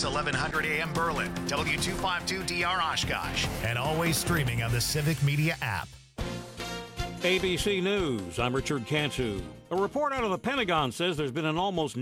KFOX 1100 AM Berlin, W252DR Oshkosh, and always streaming on the Civic Media app. ABC News, I'm Richard Cantu. A report out of the Pentagon says there's been an almost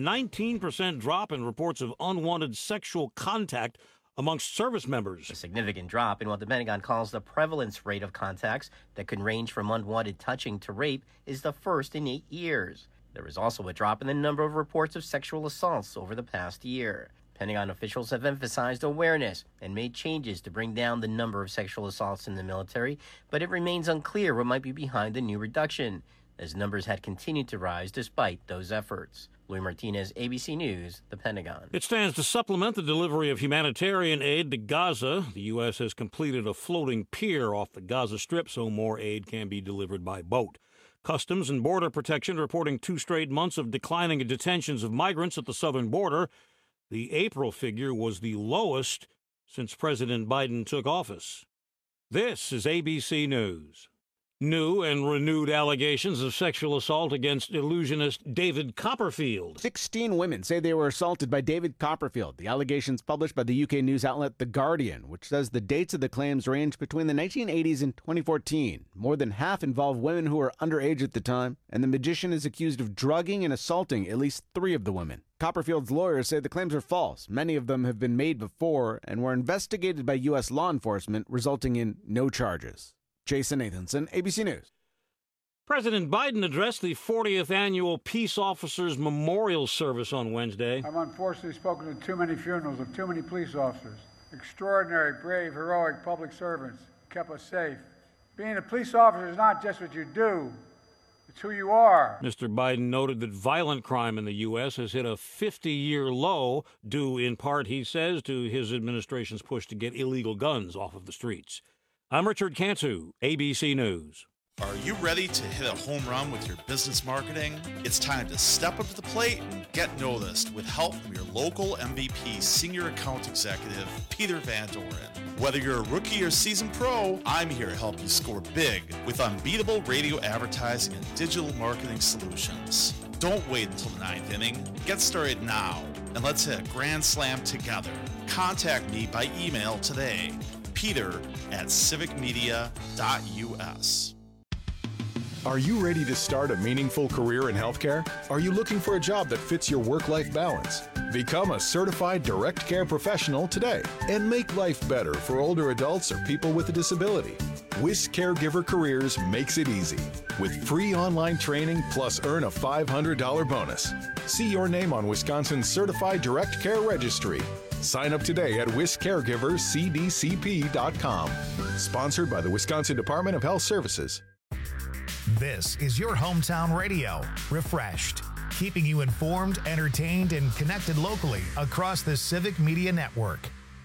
19% drop in reports of unwanted sexual contact amongst service members. A significant drop in what the Pentagon calls the prevalence rate of contacts that can range from unwanted touching to rape is the first in 8 years. There is also a drop in the number of reports of sexual assaults over the past year. Pentagon officials have emphasized awareness and made changes to bring down the number of sexual assaults in the military, but it remains unclear what might be behind the new reduction, as numbers had continued to rise despite those efforts. Louis Martinez, ABC News, the Pentagon. It stands to supplement the delivery of humanitarian aid to Gaza. The U.S. has completed a floating pier off the Gaza Strip so more aid can be delivered by boat. Customs and Border Protection reporting 2 straight months of declining detentions of migrants at the southern border. The April figure was the lowest since President Biden took office. This is ABC News. New and renewed allegations of sexual assault against illusionist David Copperfield. 16 women say they were assaulted by David Copperfield. The allegations published by the UK news outlet The Guardian, which says the dates of the claims range between the 1980s and 2014. More than half involve women who were underage at the time, and the magician is accused of drugging and assaulting at least 3 of the women. Copperfield's lawyers say the claims are false. Many of them have been made before and were investigated by U.S. law enforcement, resulting in no charges. Jason Nathanson, ABC News. President Biden addressed the 40th annual Peace Officers Memorial Service on Wednesday. I've unfortunately spoken to too many funerals of too many police officers. Extraordinary, brave, heroic public servants kept us safe. Being a police officer is not just what you do, it's who you are. Mr. Biden noted that violent crime in the U.S. has hit a 50-year low, due in part, he says, to his administration's push to get illegal guns off of the streets. I'm Richard Cantu, ABC News. Are you ready to hit a home run with your business marketing? It's time to step up to the plate and get noticed with help from your local MVP Senior Account Executive, Peter Van Doren. Whether you're a rookie or seasoned pro, I'm here to help you score big with unbeatable radio advertising and digital marketing solutions. Don't wait until the 9th inning. Get started now, and let's hit a grand slam together. Contact me by email today, peter@civicmedia.us. Are you ready to start a meaningful career in healthcare? Are you looking for a job that fits your work-life balance? Become a certified direct care professional today and make life better for older adults or people with a disability. WIS Caregiver Careers makes it easy with free online training plus earn a $500 bonus. See your name on Wisconsin's Certified Direct Care Registry. Sign up today at wiscaregivercdcp.com. Sponsored by the Wisconsin Department of Health Services. This is your hometown radio, Refreshed, keeping you informed, entertained, and connected locally across the Civic Media Network.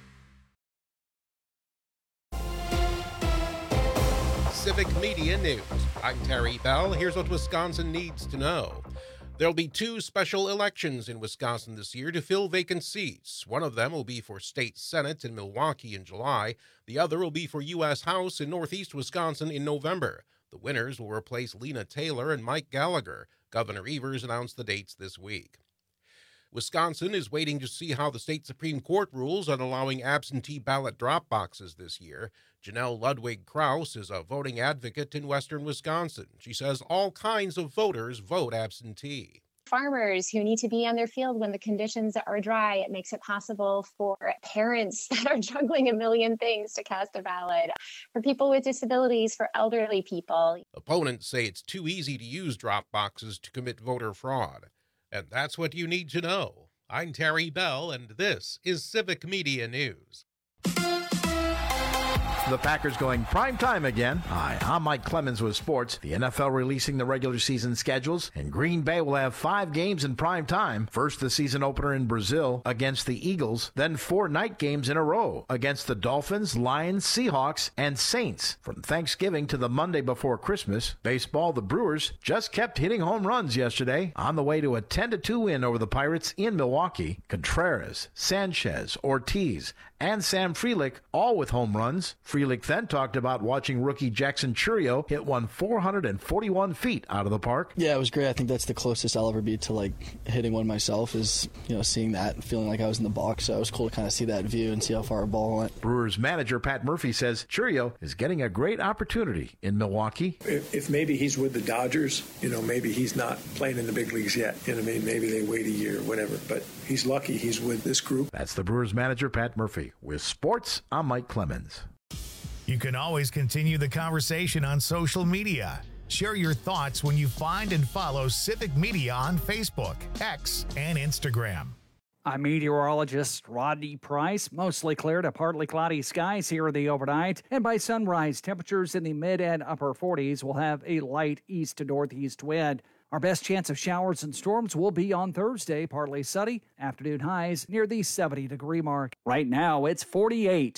Civic Media News. I'm Terry Bell. Here's what Wisconsin needs to know. There'll be 2 special elections in Wisconsin this year to fill vacant seats. One of them will be for state senate in Milwaukee in July. The other will be for U.S. House in northeast Wisconsin in November. The winners will replace Lena Taylor and Mike Gallagher. Governor Evers announced the dates this week. Wisconsin is waiting to see how the state Supreme Court rules on allowing absentee ballot drop boxes this year. Janelle Ludwig Krause is a voting advocate in western Wisconsin. She says all kinds of voters vote absentee. Farmers who need to be on their field when the conditions are dry, it makes it possible for parents that are juggling a million things to cast a ballot, for people with disabilities, for elderly people. Opponents say it's too easy to use drop boxes to commit voter fraud. And that's what you need to know. I'm Terry Bell, and this is Civic Media News. The Packers going prime time again. Hi, I'm Mike Clemens with sports. The NFL releasing the regular season schedules, and Green Bay will have 5 games in prime time. First, the season opener in Brazil against the Eagles, then 4 night games in a row against the Dolphins, Lions, Seahawks, and Saints. From Thanksgiving to the Monday before Christmas, baseball, the Brewers just kept hitting home runs yesterday on the way to a 10-2 win over the Pirates in Milwaukee. Contreras, Sanchez, Ortiz, and Sam Frelick, all with home runs. Frelick then talked about watching rookie Jackson Chourio hit one 441 feet out of the park. Yeah, it was great. I think that's the closest I'll ever be to like hitting one myself is, seeing that and feeling like I was in the box. So it was cool to kind of see that view and see how far a ball went. Brewers manager Pat Murphy says Chourio is getting a great opportunity in Milwaukee. If maybe he's with the Dodgers, maybe he's not playing in the big leagues yet. Maybe they wait a year or whatever. But he's lucky he's with this group. That's the Brewers manager Pat Murphy. With sports, I'm Mike Clemens. You can always continue the conversation on social media. Share your thoughts when you find and follow Civic Media on Facebook, X, and Instagram. I'm meteorologist Rodney Price. Mostly clear to partly cloudy skies here in the overnight. And by sunrise, temperatures in the mid and upper 40s will have a light east to northeast wind. Our best chance of showers and storms will be on Thursday, partly sunny. Afternoon highs near the 70-degree mark. Right now, it's 48.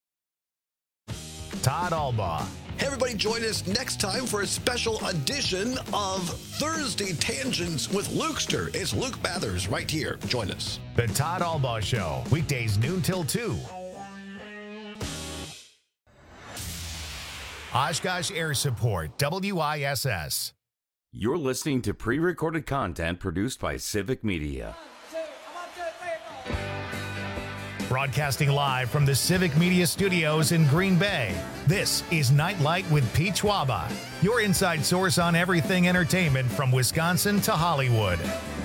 Todd Albaugh. Hey everybody, join us next time for a special edition of Thursday Tangents with Lukester. It's Luke Bathers right here. Join us. The Todd Albaugh Show, weekdays noon till 2. Oshkosh Air Support, WISS. You're listening to pre-recorded content produced by Civic Media. Broadcasting live from the Civic Media Studios in Green Bay, this is Nightlight with Pete Schwaba, your inside source on everything entertainment from Wisconsin to Hollywood.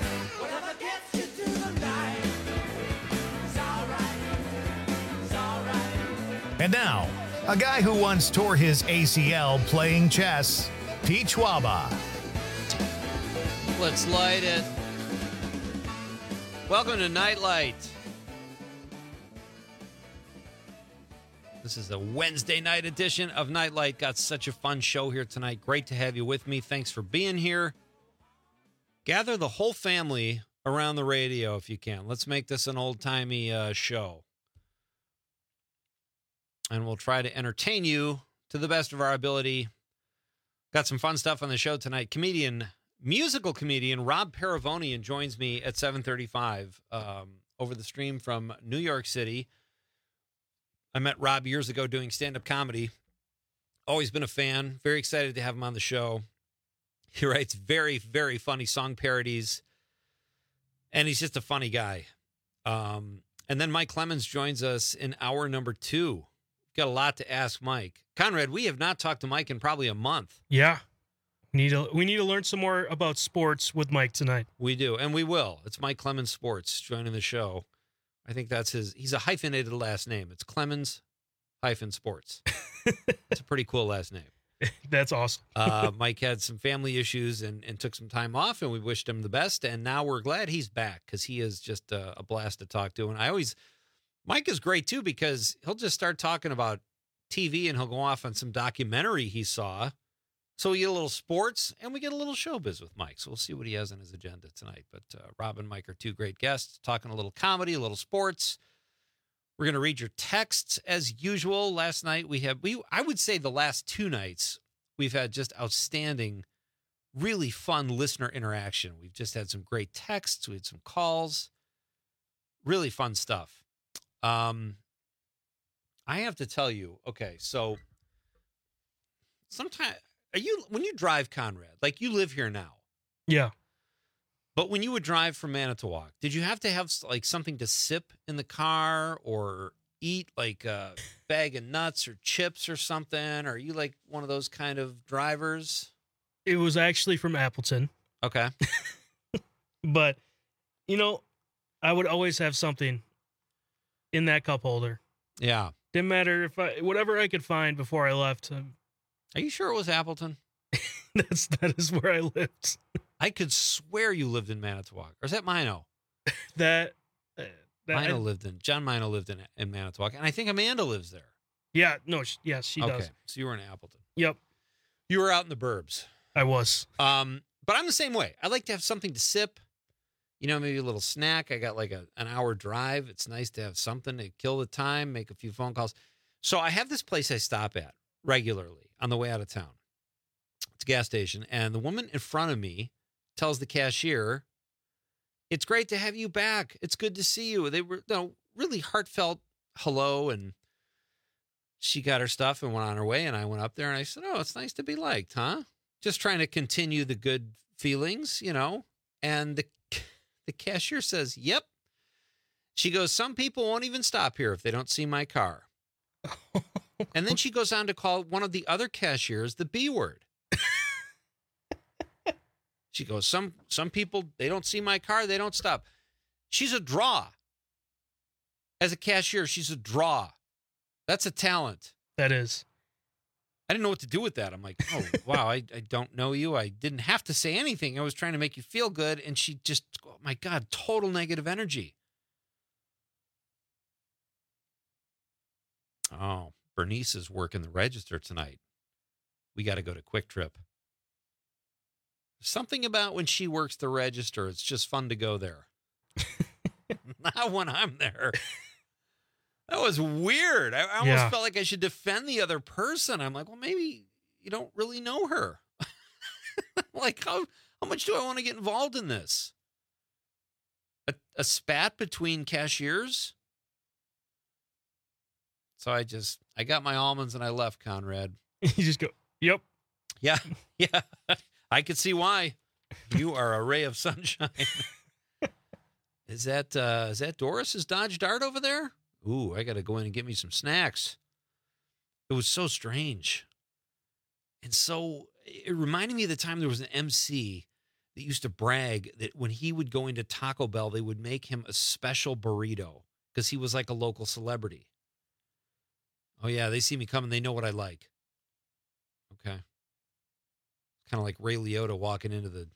And now, a guy who once tore his ACL playing chess, Pete Schwaba. Let's light it. Welcome to Nightlight. This is a Wednesday night edition of Nightlight. Got such a fun show here tonight. Great to have you with me. Thanks for being here. Gather the whole family around the radio if you can. Let's make this an old-timey show. And we'll try to entertain you to the best of our ability. Got some fun stuff on the show tonight. Musical comedian Rob Paravonian joins me at 7:35 over the stream from New York City. I met Rob years ago doing stand-up comedy. Always been a fan. Very excited to have him on the show. He writes very, very funny song parodies. And he's just a funny guy. And then Mike Clemens joins us in hour number 2. Got a lot to ask Mike. Conrad, we have not talked to Mike in probably a month. Yeah. We need to learn some more about sports with Mike tonight. We do, and we will. It's Mike Clemens Sports joining the show. I think that's he's a hyphenated last name. It's Clemens-Sports. It's a pretty cool last name. That's awesome. Mike had some family issues and took some time off, and we wished him the best. And now we're glad he's back because he is just a blast to talk to. And Mike is great too because he'll just start talking about TV and he'll go off on some documentary he saw. So we get a little sports and we get a little showbiz with Mike. So we'll see what he has on his agenda tonight. But Rob and Mike are two great guests, talking a little comedy, a little sports. We're going to read your texts as usual. Last night I would say the last 2 nights, we've had just outstanding, really fun listener interaction. We've just had some great texts. We had some calls. Really fun stuff. I have to tell you, okay, so sometimes... when you drive, Conrad, like you live here now. Yeah. But when you would drive from Manitowoc, did you have to have like something to sip in the car or eat like a bag of nuts or chips or something? Are you like one of those kind of drivers? It was actually from Appleton. Okay. But, I would always have something in that cup holder. Yeah. Didn't matter whatever I could find before I left. Are you sure it was Appleton? That is where I lived. I could swear you lived in Manitowoc. Or is that Mino? John Mino lived in Manitowoc. And I think Amanda lives there. Yeah, no, yes, she does. Okay, so you were in Appleton. Yep. You were out in the burbs. I was. But I'm the same way. I like to have something to sip. Maybe a little snack. I got like an hour drive. It's nice to have something to kill the time, make a few phone calls. So I have this place I stop at regularly on the way out of town. It's a gas station. And the woman in front of me tells the cashier, "It's great to have you back. It's good to see you." They were really heartfelt hello, and she got her stuff and went on her way, and I went up there and I said, "Oh, it's nice to be liked, huh?" Just trying to continue the good feelings, And the cashier says, "Yep." She goes, "Some people won't even stop here if they don't see my car." And then she goes on to call one of the other cashiers the B word. She goes, some people, they don't see my car, they don't stop. She's a draw. As a cashier, she's a draw. That's a talent. That is. I didn't know what to do with that. I'm like, oh, wow, I don't know you. I didn't have to say anything. I was trying to make you feel good. And she just, oh my God, total negative energy. Oh, Bernice is working the register tonight. We got to go to Quick Trip. Something about when she works the register, it's just fun to go there. Not when I'm there. That was weird. I almost felt like I should defend the other person. I'm like, well, maybe you don't really know her. Like, how much do I want to get involved in this? A spat between cashiers? So I got my almonds and I left, Conrad. You just go, yep. Yeah. I could see why. You are a ray of sunshine. Is that Doris's Dodge Dart over there? Ooh, I got to go in and get me some snacks. It was so strange. And so it reminded me of the time there was an MC that used to brag that when he would go into Taco Bell, they would make him a special burrito because he was like a local celebrity. Oh, yeah, they see me coming. They know what I like. Okay. Kind of like Ray Liotta walking into the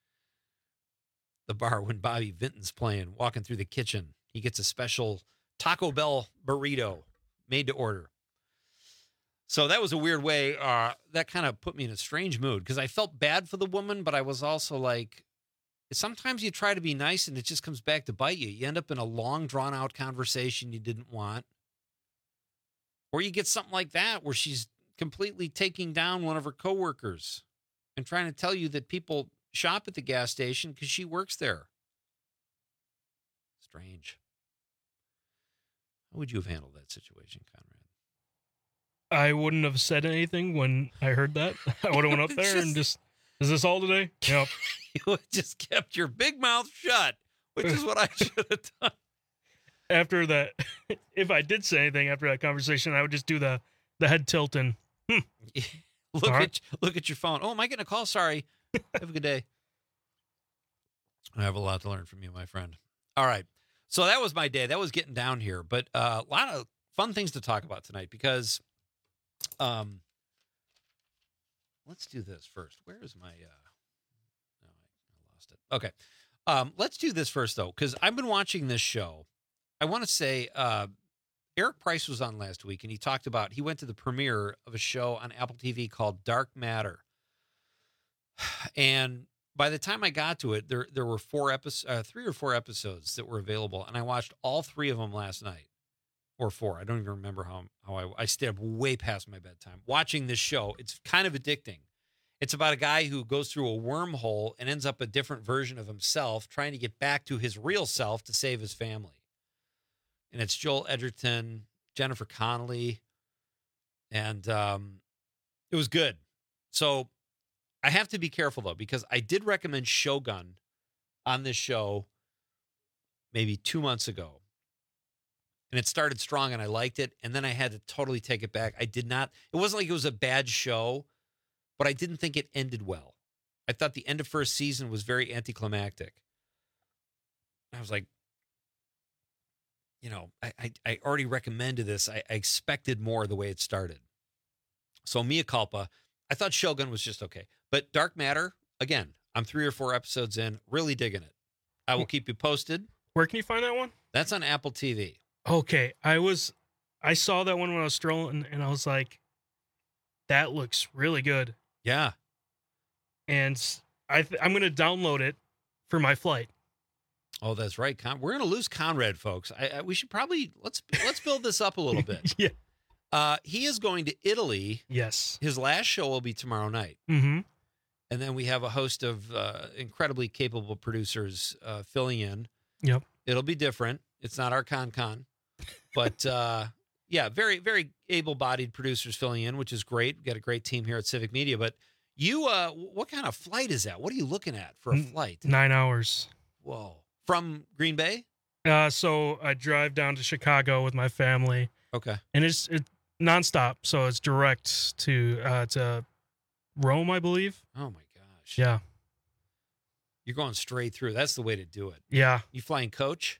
bar when Bobby Vinton's playing, walking through the kitchen. He gets a special Taco Bell burrito made to order. So that was a weird way. That kind of put me in a strange mood because I felt bad for the woman, but I was also like, sometimes you try to be nice and it just comes back to bite you. You end up in a long, drawn-out conversation you didn't want. Or you get something like that where she's completely taking down one of her coworkers and trying to tell you that people shop at the gas station because she works there. Strange. How would you have handled that situation, Conrad? I wouldn't have said anything when I heard that. I would have went up there and just, is this all today? Yep. You would have just kept your big mouth shut, which is what I should have done. After that, if I did say anything after that conversation, I would just do the head tilt and look at your phone. Oh, am I getting a call? Sorry. Have a good day. I have a lot to learn from you, my friend. All right. So that was my day. That was getting down here, but a lot of fun things to talk about tonight because let's do this first. Where is my no, I lost it. Okay. Let's do this first though, because I've been watching this show. I want to say Eric Price was on last week, and he went to the premiere of a show on Apple TV called Dark Matter. And by the time I got to it, there were 3 or 4 episodes that were available, and I watched all 3 of them last night, or 4. I don't even remember how I stayed up way past my bedtime watching this show. It's kind of addicting. It's about a guy who goes through a wormhole and ends up a different version of himself, trying to get back to his real self to save his family. And it's Joel Edgerton, Jennifer Connelly, and it was good. So I have to be careful, though, because I did recommend Shogun on this show maybe 2 months ago. And it started strong, and I liked it, and then I had to totally take it back. It wasn't like it was a bad show, but I didn't think it ended well. I thought the end of first season was very anticlimactic. I was like, I already recommended this. I expected more the way it started. So mea culpa. I thought Shogun was just okay. But Dark Matter, again, I'm 3 or 4 episodes in, really digging it. I will keep you posted. Where can you find that one? That's on Apple TV. Okay. I saw that one when I was strolling, and I was like, that looks really good. Yeah. And I'm going to download it for my flight. Oh, that's right. We're going to lose Conrad, folks. We should probably let's build this up a little bit. Yeah. He is going to Italy. Yes. His last show will be tomorrow night. Mm-hmm. And then we have a host of incredibly capable producers filling in. Yep. It'll be different. It's not our con. But yeah, very, very able-bodied producers filling in, which is great. We've got a great team here at Civic Media. But you, what kind of flight is that? What are you looking at for a flight? 9 hours. Whoa. From Green Bay? So I drive down to Chicago with my family. Okay. And it's nonstop, so it's direct to Rome, I believe. Oh my gosh. Yeah. You're going straight through. That's the way to do it. Yeah. You flying coach?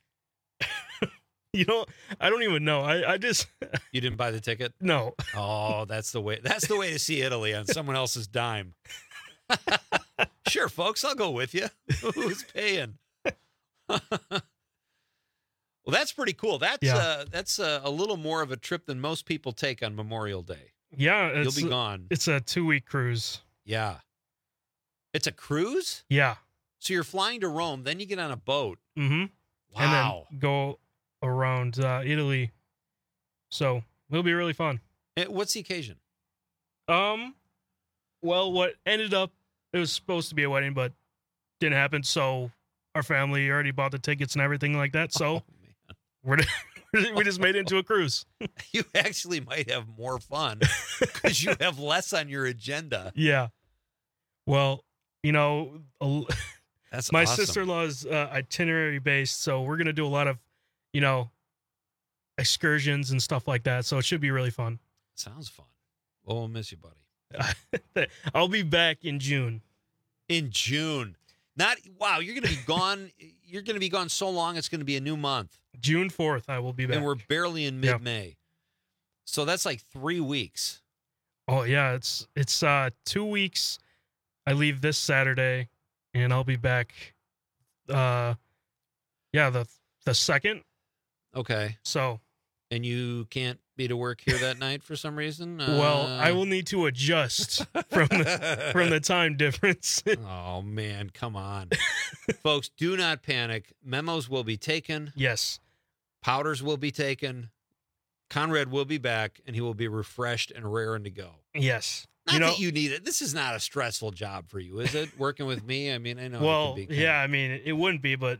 I don't even know. I just You didn't buy the ticket? No. Oh, that's the way. That's the way to see Italy on someone else's dime. Sure, folks, I'll go with you. Who's paying? Well, that's pretty cool. That's a little more of a trip than most people take on Memorial Day. Yeah, you'll be gone. It's a 2-week cruise. Yeah. It's a cruise? Yeah. So you're flying to Rome, then you get on a boat. Mm-hmm. Wow. And then go around Italy. So it'll be really fun. What's the occasion? Well, what ended up, it was supposed to be a wedding, but didn't happen. So our family already bought the tickets and everything like that. So we just made it into a cruise. You actually might have more fun because you have less on your agenda. Yeah. Well, that's my awesome. sister-in-law's itinerary based, so we're gonna do a lot of, excursions and stuff like that. So it should be really fun. Sounds fun. Well, we'll miss you, buddy. I'll be back in June. In June. Wow, you're gonna be gone. You're gonna be gone so long. It's gonna be a new month. June 4th, I will be back. And we're barely in mid-May. Yep. So that's like 3 weeks. Oh yeah, it's 2 weeks. I leave this Saturday, and I'll be back. The 2nd. Okay. So. And you can't be to work here that night for some reason? Well, I will need to adjust from the time difference. Oh man, come on. Folks, do not panic. Memos will be taken. Yes. Powders will be taken. Conrad will be back, and he will be refreshed and raring to go. Yes. Not that you need it. This is not a stressful job for you, is it? Working with me? I mean, I know. Well, it can be yeah, I mean, it wouldn't be, but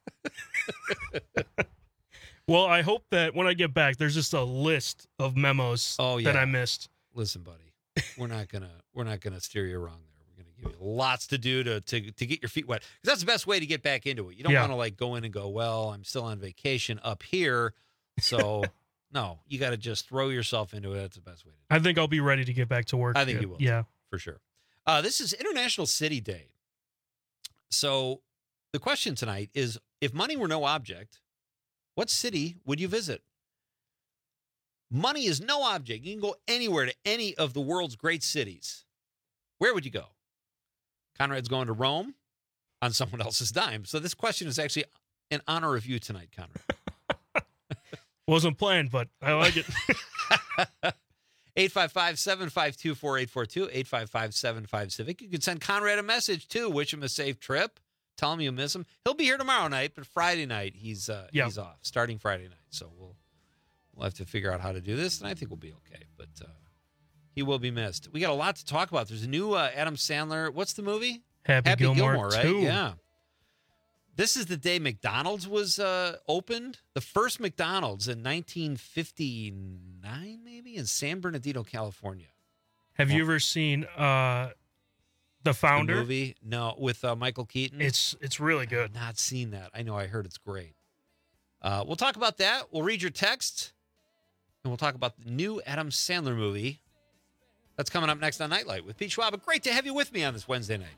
Well, I hope that when I get back, there's just a list of memos that I missed. Listen, buddy, we're not gonna steer you wrong there. We're gonna give you lots to do to get your feet wet, because that's the best way to get back into it. You don't want to go in and go, well, I'm still on vacation up here, so no, you got to just throw yourself into it. That's the best way to do it. I think I'll be ready to get back to work. I think you will. Yeah, for sure. This is International City Day, so the question tonight is: if money were no object, what city would you visit? Money is no object. You can go anywhere to any of the world's great cities. Where would you go? Conrad's going to Rome on someone else's dime. So this question is actually in honor of you tonight, Conrad. Wasn't planned, but I like it. 855-752-4842, 855-75-CIVIC. You can send Conrad a message, too. Wish him a safe trip. Tell him you miss him. He'll be here tomorrow night, but Friday night he's off, starting Friday night. So we'll have to figure out how to do this, and I think we'll be okay. But he will be missed. We got a lot to talk about. There's a new Adam Sandler. What's the movie? Happy Gilmore, right? 2. Yeah. This is the day McDonald's was opened. The first McDonald's in 1959, maybe, in San Bernardino, California. Have you ever seen The Founder? The movie? No, with Michael Keaton. It's really good. I've not seen that. I know. I heard it's great. We'll talk about that. We'll read your texts, and we'll talk about the new Adam Sandler movie. That's coming up next on Nightlight with Pete Schwab. Great to have you with me on this Wednesday night.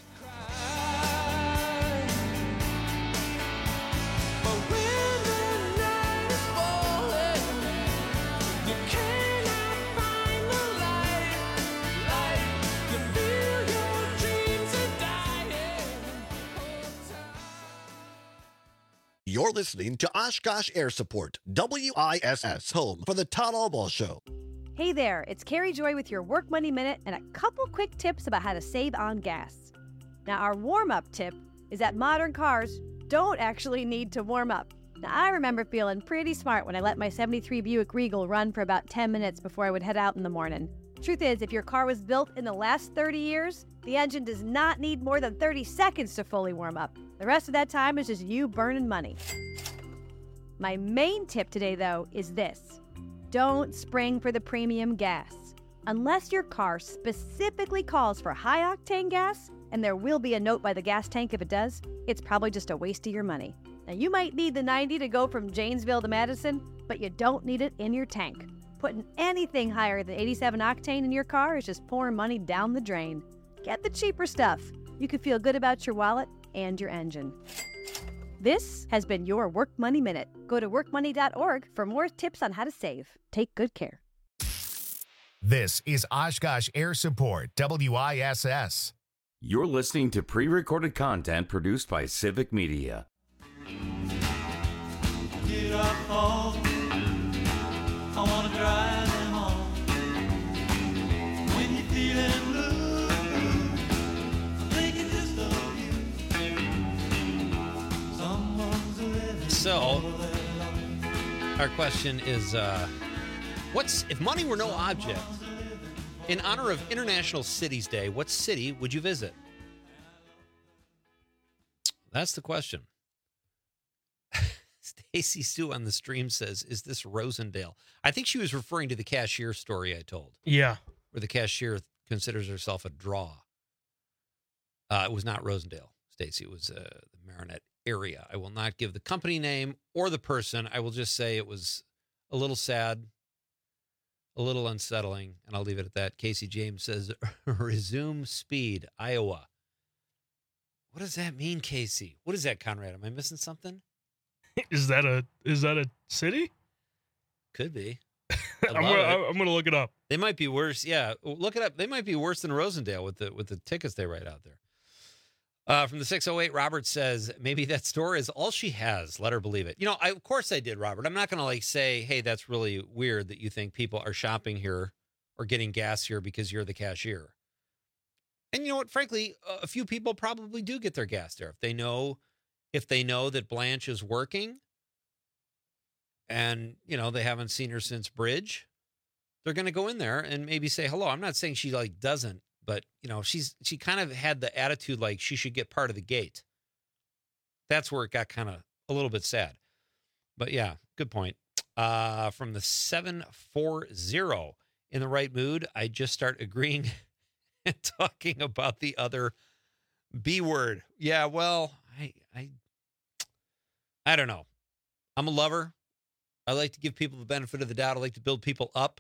You're listening to Oshkosh Air Support, WISS, home for the Todd Albaugh Show. Hey there, it's Carrie Joy with your Work Money Minute and a couple quick tips about how to save on gas. Now, our warm-up tip is that modern cars don't actually need to warm up. Now, I remember feeling pretty smart when I let my 73 Buick Regal run for about 10 minutes before I would head out in the morning. Truth is, if your car was built in the last 30 years, the engine does not need more than 30 seconds to fully warm up. The rest of that time is just you burning money. My main tip today, though, is this. Don't spring for the premium gas. Unless your car specifically calls for high-octane gas, and there will be a note by the gas tank if it does, it's probably just a waste of your money. Now, you might need the 90 to go from Janesville to Madison, but you don't need it in your tank. Putting anything higher than 87 octane in your car is just pouring money down the drain. Get the cheaper stuff. You can feel good about your wallet and your engine. This has been your Work Money Minute. Go to workmoney.org for more tips on how to save. Take good care. This is Oshkosh Air Support, WISS. You're listening to pre-recorded content produced by Civic Media. Get up home. I want to drive them home. When you're feeling blue, I'm thinking just of you. Someone's living. So, our question is, what's if money were no object? In honor of International Cities Day, what city would you visit? That's the question. Stacy Sue on the stream says, is this Rosendale? I think she was referring to the cashier story I told. Yeah. Where the cashier considers herself a draw. It was not Rosendale, Stacy. It was the Marinette area. I will not give the company name or the person. I will just say it was a little sad, a little unsettling, and I'll leave it at that. Casey James says, resume speed, Iowa. What does that mean, Casey? What is that, Conrad? Am I missing something? Is that a city? Could be. I'm gonna look it up. They might be worse. Yeah, look it up. They might be worse than Rosendale with the tickets they write out there. From the 608, Robert says, maybe that store is all she has. Let her believe it. Of course I did, Robert. I'm not going to say, hey, that's really weird that you think people are shopping here or getting gas here because you're the cashier. And you know what? Frankly, a few people probably do get their gas there. If they know that Blanche is working and, they haven't seen her since Bridge, they're going to go in there and maybe say hello. I'm not saying she doesn't. But, she kind of had the attitude like she should get part of the gate. That's where it got kind of a little bit sad. But, yeah, good point. From the 740, in the right mood, I just start agreeing and talking about the other B word. Yeah, well, I don't know. I'm a lover. I like to give people the benefit of the doubt. I like to build people up.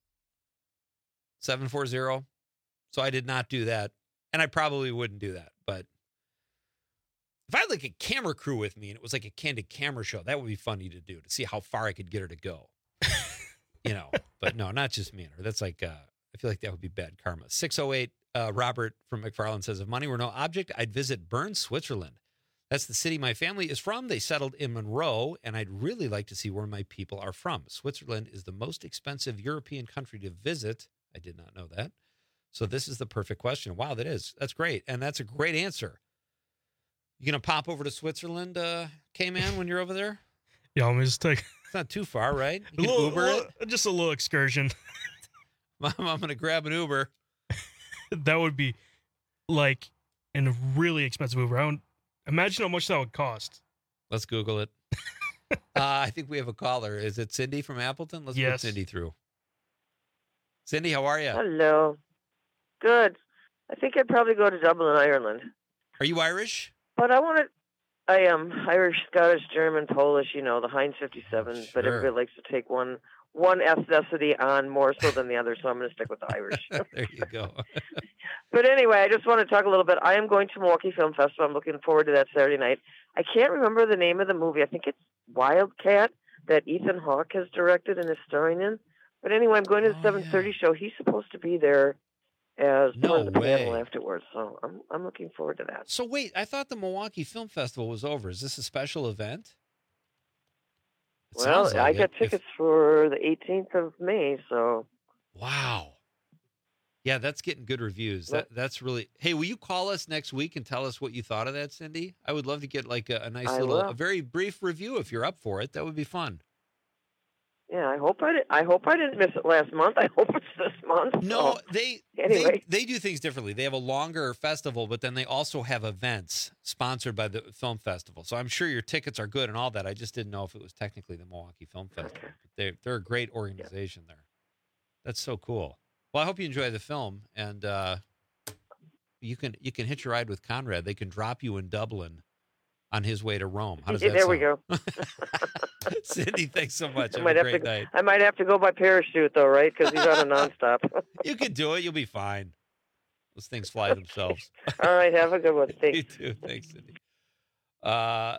740. So I did not do that, and I probably wouldn't do that. But if I had a camera crew with me and it was like a candid camera show, that would be funny to do, to see how far I could get her to go. But no, not just me and her. That's I feel like that would be bad karma. 608, Robert from McFarland says, if money were no object, I'd visit Bern, Switzerland. That's the city my family is from. They settled in Monroe, and I'd really like to see where my people are from. Switzerland is the most expensive European country to visit. I did not know that. So this is the perfect question. Wow, that is. That's great. And that's a great answer. You going to pop over to Switzerland, K-Man, when you're over there? Yeah, I'm just take. It's not too far, right? You can Uber it? Just a little excursion. Mom, I'm going to grab an Uber. That would be in a really expensive Uber. Imagine how much that would cost. Let's Google it. I think we have a caller. Is it Cindy from Appleton? Let's put Cindy through. Cindy, how are you? Hello. Good. I think I'd probably go to Dublin, Ireland. Are you Irish? But I am Irish, Scottish, German, Polish, the Heinz 57, sure. But everybody likes to take one ethnicity on more so than the other, so I'm going to stick with the Irish. There you go. But anyway, I just want to talk a little bit. I am going to Milwaukee Film Festival. I'm looking forward to that Saturday night. I can't remember the name of the movie. I think it's Wildcat that Ethan Hawke has directed and is starring in. But anyway, I'm going to the 7:30 show. He's supposed to be there as part of the panel afterwards, so I'm looking forward to that. So wait, I thought the Milwaukee Film Festival was over. Is this a special event? Well, I got tickets for the 18th of May, so. Wow. Yeah, that's getting good reviews. That's really. Hey, will you call us next week and tell us what you thought of that, Cindy? I would love to get a nice a very brief review if you're up for it. That would be fun. Yeah, I hope I didn't miss it last month. I hope it's this month. No, So, anyway. they do things differently. They have a longer festival, but then they also have events sponsored by the film festival. So I'm sure your tickets are good and all that. I just didn't know if it was technically the Milwaukee Film Festival. But they're a great organization there. That's so cool. Well, I hope you enjoy the film, and you can hitch a ride with Conrad. They can drop you in Dublin on his way to Rome. How does that There sound? we go. Cindy, thanks so much. I Have a great night. might have to go by parachute, though, right? Because he's on a nonstop. You can do it. You'll be fine. Those things fly themselves. All right, have a good one. Thanks. You too. Thanks, Cindy. Yeah,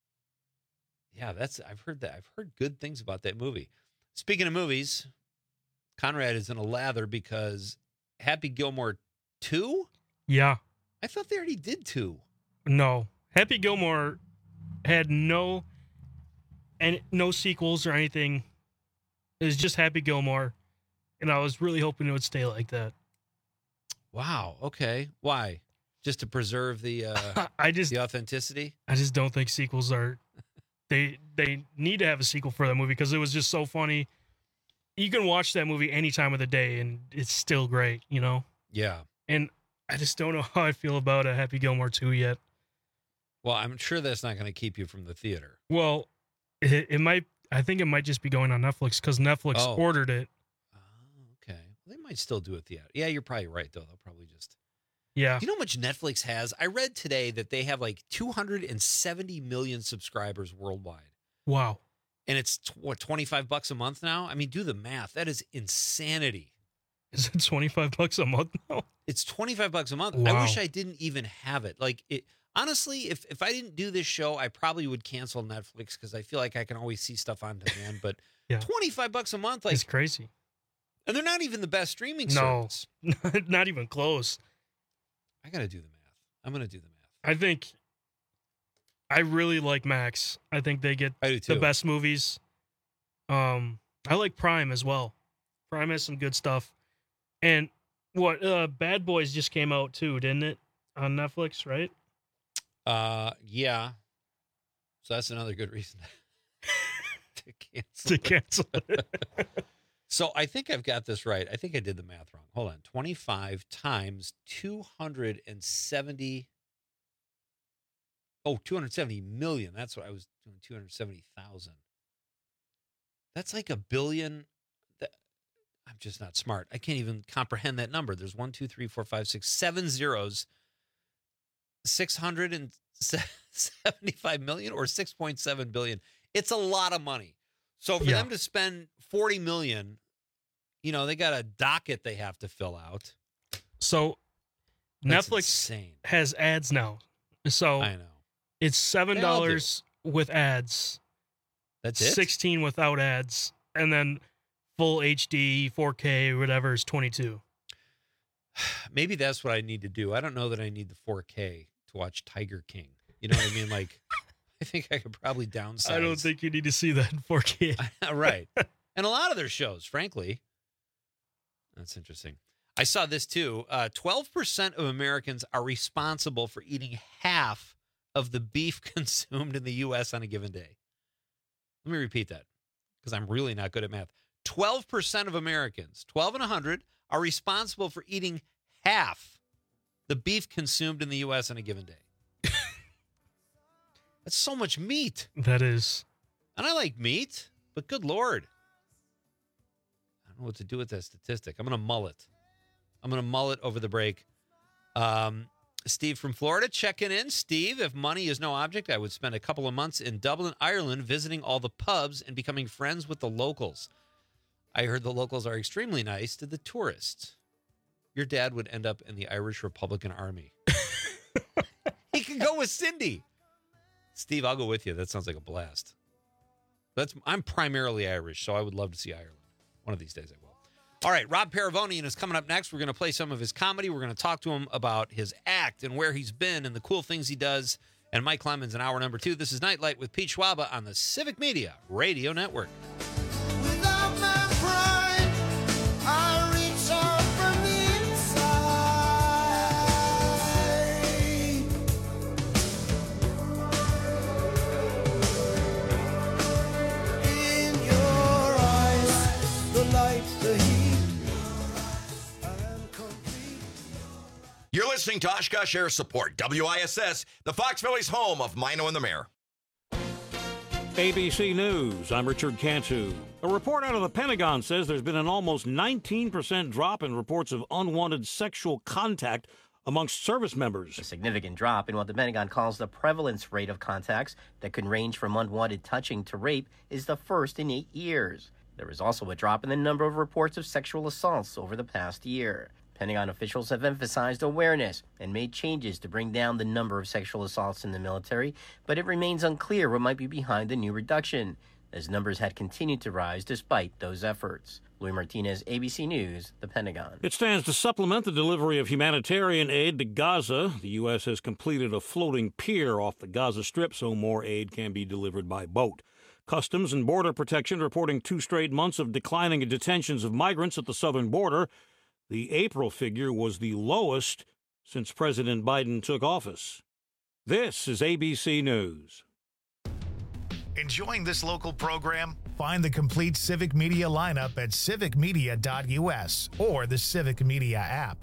I've heard that. I've heard good things about that movie. Speaking of movies, Conrad is in a lather because Happy Gilmore 2? Yeah. I thought they already did 2. No. Happy Gilmore had no sequels or anything. It was just Happy Gilmore, and I was really hoping it would stay like that. Wow. Okay. Why? Just to preserve the the authenticity? I just don't think sequels are. They need to have a sequel for that movie because it was just so funny. You can watch that movie any time of the day, and it's still great. You know. Yeah. And I just don't know how I feel about a Happy Gilmore 2 yet. Well, I'm sure that's not going to keep you from the theater. Well, it might. I think it might just be going on Netflix because Netflix ordered it. Okay. They might still do it theater. Yeah, you're probably right, though. They'll probably just. Yeah. You know how much Netflix has? I read today that they have like 270 million subscribers worldwide. Wow. And it's, $25 a month now? I mean, do the math. That is insanity. Is it $25 a month now? It's $25 a month. Wow. I wish I didn't even have it. Like, honestly, if I didn't do this show, I probably would cancel Netflix because I feel like I can always see stuff on demand. But yeah. $25 a month, like, it's crazy. And they're not even the best streaming service. No, not even close. I got to do the math. I'm going to do the math. I think I really like Max. I think they get the best movies. I like Prime as well. Prime has some good stuff. And what Bad Boys just came out too, didn't it? On Netflix, right? Yeah. So that's another good reason to cancel it. So I think I've got this right. I think I did the math wrong. Hold on. 25 times 270. Oh, 270 million. That's what I was doing. 270,000. That's like $1 billion. I'm just not smart. I can't even comprehend that number. There's 1, 2, 3, 4, 5, 6, 7 zeros. 675 million or 6.7 billion. It's a lot of money. So for them to spend 40 million, you know, they got a docket they have to fill out. So That's Netflix insane. has ads now. So I know. It's $7 with ads. That's it? 16 without ads. And then full HD, 4K, whatever is 22. Maybe that's what I need to do. I don't know that I need the 4K to watch Tiger King. You know what I mean? Like, I think I could probably downsize. I don't think you need to see that in 4K. Right. And a lot of their shows, frankly. That's interesting. I saw this too. 12% of Americans are responsible for eating half of the beef consumed in the U.S. on a given day. Let me repeat that because I'm really not good at math. 12% of Americans, 12 in 100, are responsible for eating half the beef consumed in the U.S. on a given day. That's so much meat. That is. And I like meat, but good Lord. I don't know what to do with that statistic. I'm going to mull it. I'm going to mull it over the break. Steve from Florida checking in. Steve, if money is no object, I would spend a couple of months in Dublin, Ireland, visiting all the pubs and becoming friends with the locals. I heard the locals are extremely nice to the tourists. Your dad would end up in the Irish Republican Army. He can go with Cindy. Steve, I'll go with you. That sounds like a blast. I'm primarily Irish, so I would love to see Ireland. One of these days I will. All right, Rob Paravonian is coming up next. We're going to play some of his comedy. We're going to talk to him about his act and where he's been and the cool things he does. And Mike Clemens in hour number 2. This is Nightlight with Pete Schwaba on the Civic Media Radio Network. Without my pride, I reach out from the inside. In your eyes. listening to Oshkosh Air Support, WISS, the Fox Valley's home of Mino and the Mayor. ABC News, I'm Richard Cantu. A report out of the Pentagon says there's been an almost 19% drop in reports of unwanted sexual contact amongst service members. A significant drop in what the Pentagon calls the prevalence rate of contacts that can range from unwanted touching to rape is the first in 8 years. There is also a drop in the number of reports of sexual assaults over the past year. Pentagon officials have emphasized awareness and made changes to bring down the number of sexual assaults in the military, but it remains unclear what might be behind the new reduction, as numbers had continued to rise despite those efforts. Louis Martinez, ABC News, the Pentagon. It stands to supplement the delivery of humanitarian aid to Gaza. The U.S. has completed a floating pier off the Gaza Strip so more aid can be delivered by boat. Customs and Border Protection reporting 2 straight months of declining detentions of migrants at the southern border. The April figure was the lowest since President Biden took office. This is ABC News. Enjoying this local program? Find the complete Civic Media lineup at civicmedia.us or the Civic Media app.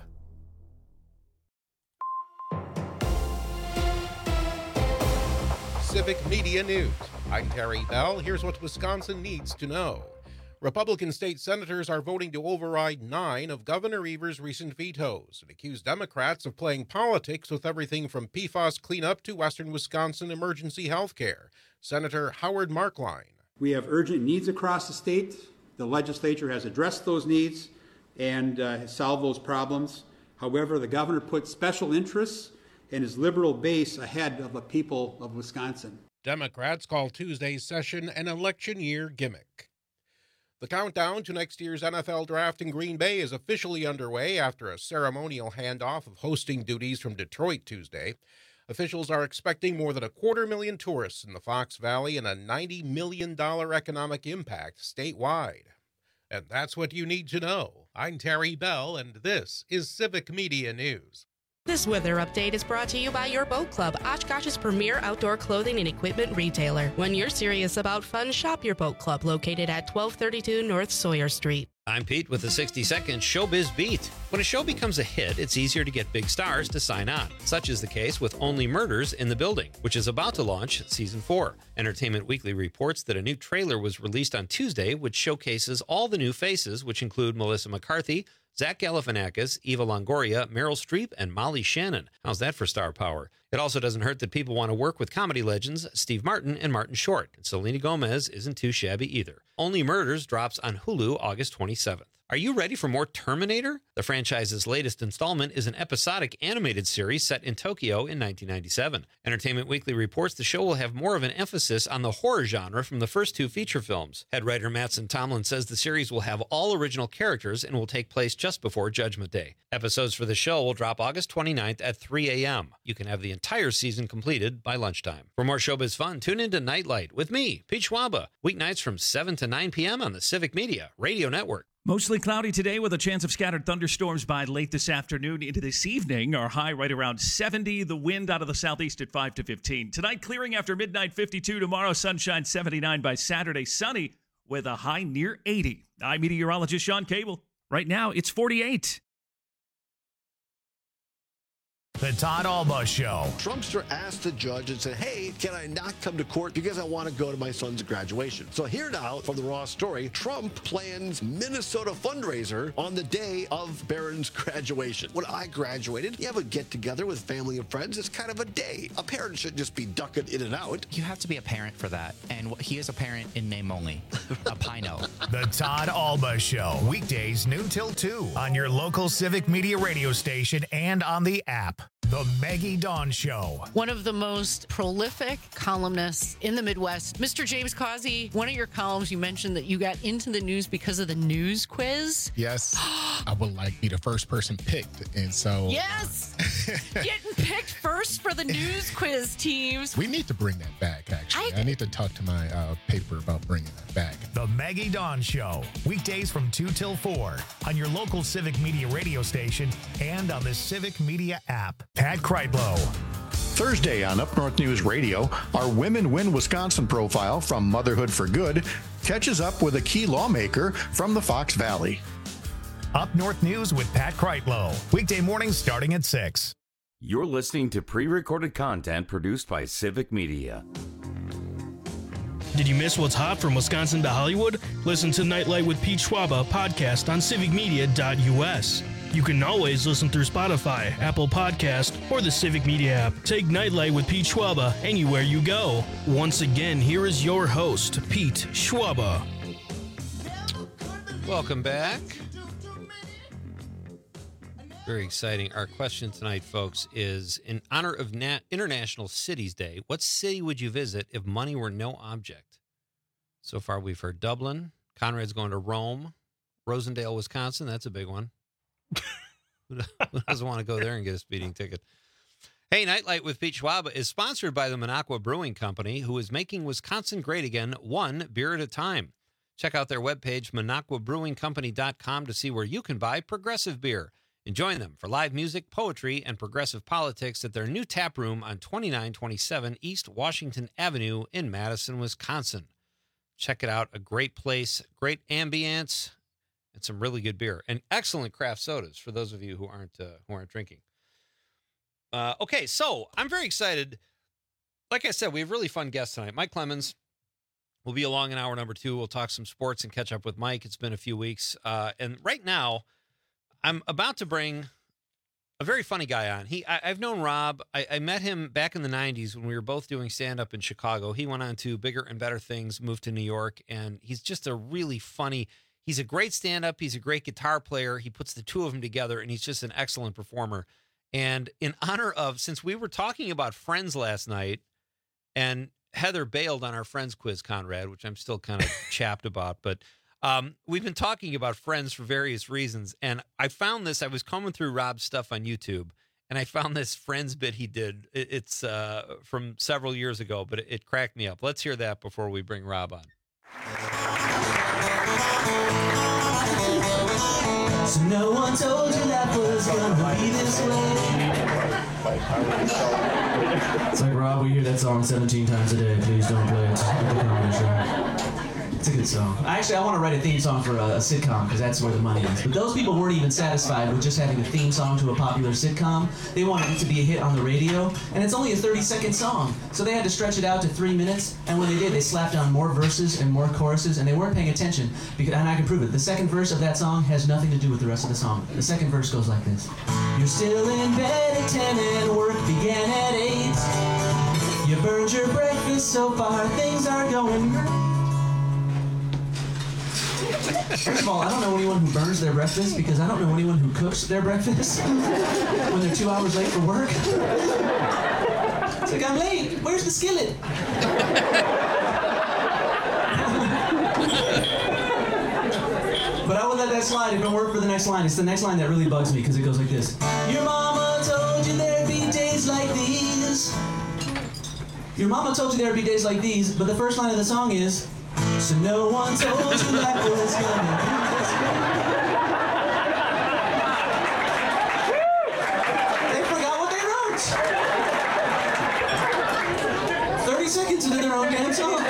Civic Media News. I'm Terry Bell. Here's what Wisconsin needs to know. Republican state senators are voting to override 9 of Governor Evers' recent vetoes and accuse Democrats of playing politics with everything from PFAS cleanup to Western Wisconsin emergency health care. Senator Howard Markline. We have urgent needs across the state. The legislature has addressed those needs and solved those problems. However, the governor put special interests and his liberal base ahead of the people of Wisconsin. Democrats call Tuesday's session an election year gimmick. The countdown to next year's NFL draft in Green Bay is officially underway after a ceremonial handoff of hosting duties from Detroit Tuesday. Officials are expecting more than 250,000 tourists in the Fox Valley and a $90 million economic impact statewide. And that's what you need to know. I'm Terry Bell, and this is Civic Media News. This weather update is brought to you by Your Boat Club, Oshkosh's premier outdoor clothing and equipment retailer. When you're serious about fun, shop Your Boat Club, located at 1232 North Sawyer Street. I'm Pete with a 60-second Showbiz Beat. When a show becomes a hit, it's easier to get big stars to sign on. Such is the case with Only Murders in the Building, which is about to launch Season 4. Entertainment Weekly reports that a new trailer was released on Tuesday, which showcases all the new faces, which include Melissa McCarthy, Zach Galifianakis, Eva Longoria, Meryl Streep, and Molly Shannon. How's that for star power? It also doesn't hurt that people want to work with comedy legends Steve Martin and Martin Short. And Selena Gomez isn't too shabby either. Only Murders drops on Hulu August 27th. Are you ready for more Terminator? The franchise's latest installment is an episodic animated series set in Tokyo in 1997. Entertainment Weekly reports the show will have more of an emphasis on the horror genre from the first 2 feature films. Head writer Mattson Tomlin says the series will have all original characters and will take place just before Judgment Day. Episodes for the show will drop August 29th at 3 a.m. You can have the entire season completed by lunchtime. For more showbiz fun, tune into Nightlight with me, Pete Schwaba, weeknights from 7 to 9 p.m. on the Civic Media Radio Network. Mostly cloudy today with a chance of scattered thunderstorms by late this afternoon into this evening. Our high right around 70. The wind out of the southeast at 5 to 15. Tonight clearing after midnight 52. Tomorrow sunshine 79 by Saturday. Sunny with a high near 80. I'm meteorologist Sean Cable. Right now it's 48. The Todd Alba Show. Trumpster asked the judge and said, hey, can I not come to court because I want to go to my son's graduation? So here now from the Raw story, Trump plans Minnesota fundraiser on the day of Barron's graduation. When I graduated, you have a get-together with family and friends. It's kind of a day. A parent should just be ducking in and out. You have to be a parent for that. And he is a parent in name only. A Pino. The Todd Alba Show. Weekdays noon till 2 on your local Civic Media radio station and on the app. The Maggie Dawn Show. One of the most prolific columnists in the Midwest. Mr. James Causey, one of your columns, you mentioned that you got into the news because of the news quiz. Yes. I would like be the first person picked. And so... Yes! Getting picked first for the news quiz teams. We need to bring that back, actually. I need to talk to my paper about bringing that back. The Maggie Dawn Show. Weekdays from 2 till 4 on your local Civic Media radio station and on the Civic Media app. Pat Kreitlow. Thursday on Up North News Radio, our Women Win Wisconsin profile from Motherhood for Good catches up with a key lawmaker from the Fox Valley. Up North News with Pat Kreitlow. Weekday mornings starting at 6. You're listening to pre-recorded content produced by Civic Media. Did you miss what's hot from Wisconsin to Hollywood? Listen to Nightlight with Pete Schwaba podcast on civicmedia.us. You can always listen through Spotify, Apple Podcast, or the Civic Media app. Take Nightlight with Pete Schwaba anywhere you go. Once again, here is your host, Pete Schwaba. Welcome back. Very exciting. Our question tonight, folks, is in honor of International Cities Day, what city would you visit if money were no object? So far, we've heard Dublin. Conrad's going to Rome. Rosendale, Wisconsin. That's a big one. Who doesn't want to go there and get a speeding ticket? Hey, Nightlight with Pete Schwaba is sponsored by the Minocqua Brewing Company, who is making Wisconsin great again, one beer at a time. Check out their webpage, MinocquaBrewingCompany.com, to see where you can buy progressive beer. And join them for live music, poetry, and progressive politics at their new tap room on 2927 East Washington Avenue in Madison, Wisconsin. Check it out. A great place, great ambience, and some really good beer. And excellent craft sodas for those of you who aren't drinking. Okay, so I'm very excited. Like I said, we have really fun guests tonight. Mike Clemens will be along in hour number 2. We'll talk some sports and catch up with Mike. It's been a few weeks. And right now, I'm about to bring a very funny guy on. I've known Rob. I met him back in the 90s when we were both doing stand-up in Chicago. He went on to bigger and better things, moved to New York, and he's just a really funny, he's a great stand-up. He's a great guitar player. He puts the two of them together, and he's just an excellent performer. And in honor of, since we were talking about Friends last night, and Heather bailed on our Friends quiz, Conrad, which I'm still kind of chapped about, but we've been talking about Friends for various reasons, and I found this. I was combing through Rob's stuff on YouTube, and I found this Friends bit he did. It's from several years ago, but it cracked me up. Let's hear that before we bring Rob on. So no one told you that was gonna be this way. It's like, Rob, we hear that song 17 times a day. Please don't play it at the comedy show. It's a good song. Actually, I want to write a theme song for a sitcom because that's where the money is. But those people weren't even satisfied with just having a theme song to a popular sitcom. They wanted it to be a hit on the radio, and it's only a 30-second song. So they had to stretch it out to 3 minutes, and when they did, they slapped on more verses and more choruses, and they weren't paying attention. And I can prove it. The second verse of that song has nothing to do with the rest of the song. The second verse goes like this. You're still in bed at 10 and work began at 8. You burned your breakfast so far, things are going great. First of all, I don't know anyone who burns their breakfast because I don't know anyone who cooks their breakfast when they're 2 hours late for work. It's like, I'm late. Where's the skillet? But I will let that slide. It don't work for the next line. It's the next line that really bugs me because it goes like this. Your mama told you there'd be days like these. Your mama told you there'd be days like these, but the first line of the song is, so no one told you that was gonna be this way. They forgot what they wrote. 30 seconds into their own damn song.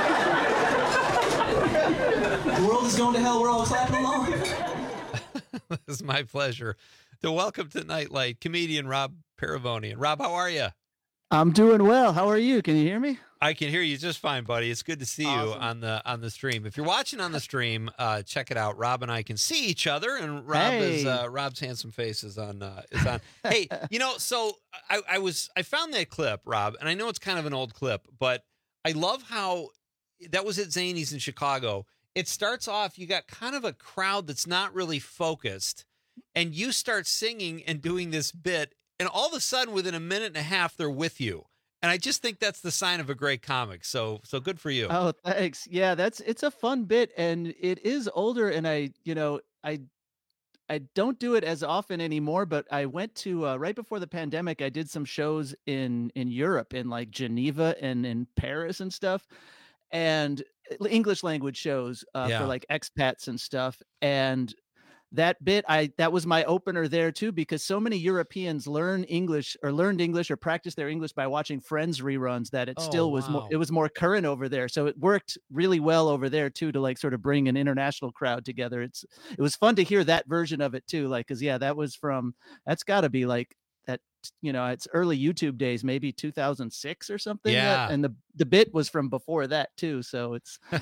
The world is going to hell. We're all clapping along. It's my pleasure to welcome to Nightlight comedian Rob Paravonian. Rob, how are you? I'm doing well. How are you? Can you hear me? I can hear you just fine, buddy. It's good to see you on the stream. If you're watching on the stream, check it out. Rob and I can see each other, and Rob is Rob's handsome face is on. Hey, so I found that clip, Rob, and I know it's kind of an old clip, but I love how that was at Zany's in Chicago. It starts off, you got kind of a crowd that's not really focused, and you start singing and doing this bit, and all of a sudden, within a minute and a half, they're with you. And I just think that's the sign of a great comic. So good for you. Oh, thanks. Yeah, it's a fun bit, and it is older, and I don't do it as often anymore, but I went to right before the pandemic, I did some shows in Europe, in like Geneva and in Paris and stuff, and English language shows for like expats and stuff. And that bit, that was my opener there too, because so many Europeans learned English or practiced their English by watching Friends reruns that it still was more, it was more current over there. So it worked really well over there too, to like sort of bring an international crowd together. It was fun to hear that version of it too. Like, cause yeah, that's gotta be like it's early YouTube days, maybe 2006 or something. Yeah. And the bit was from before that too. So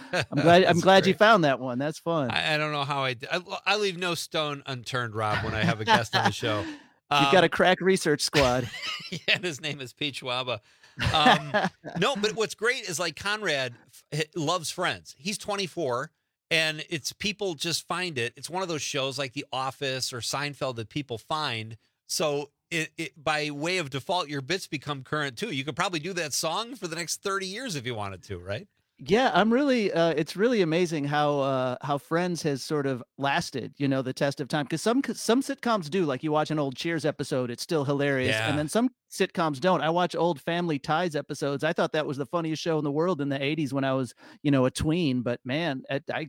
I'm glad you found that one. That's fun. I don't know how I leave no stone unturned, Rob, when I have a guest on the show. You've got a crack research squad. Yeah, and his name is Pete Schwaba. No, but what's great is like Conrad loves Friends. He's 24, and it's people just find it. It's one of those shows like The Office or Seinfeld that people find. So it by way of default, your bits become current too. You could probably do that song for the next 30 years if you wanted to, right? Yeah, I'm really. It's really amazing how Friends has sort of lasted, the test of time. Because some sitcoms do, like you watch an old Cheers episode, it's still hilarious, Yeah. and then some sitcoms don't. I watch old Family Ties episodes. I thought that was the funniest show in the world in the '80s when I was, a tween. But man,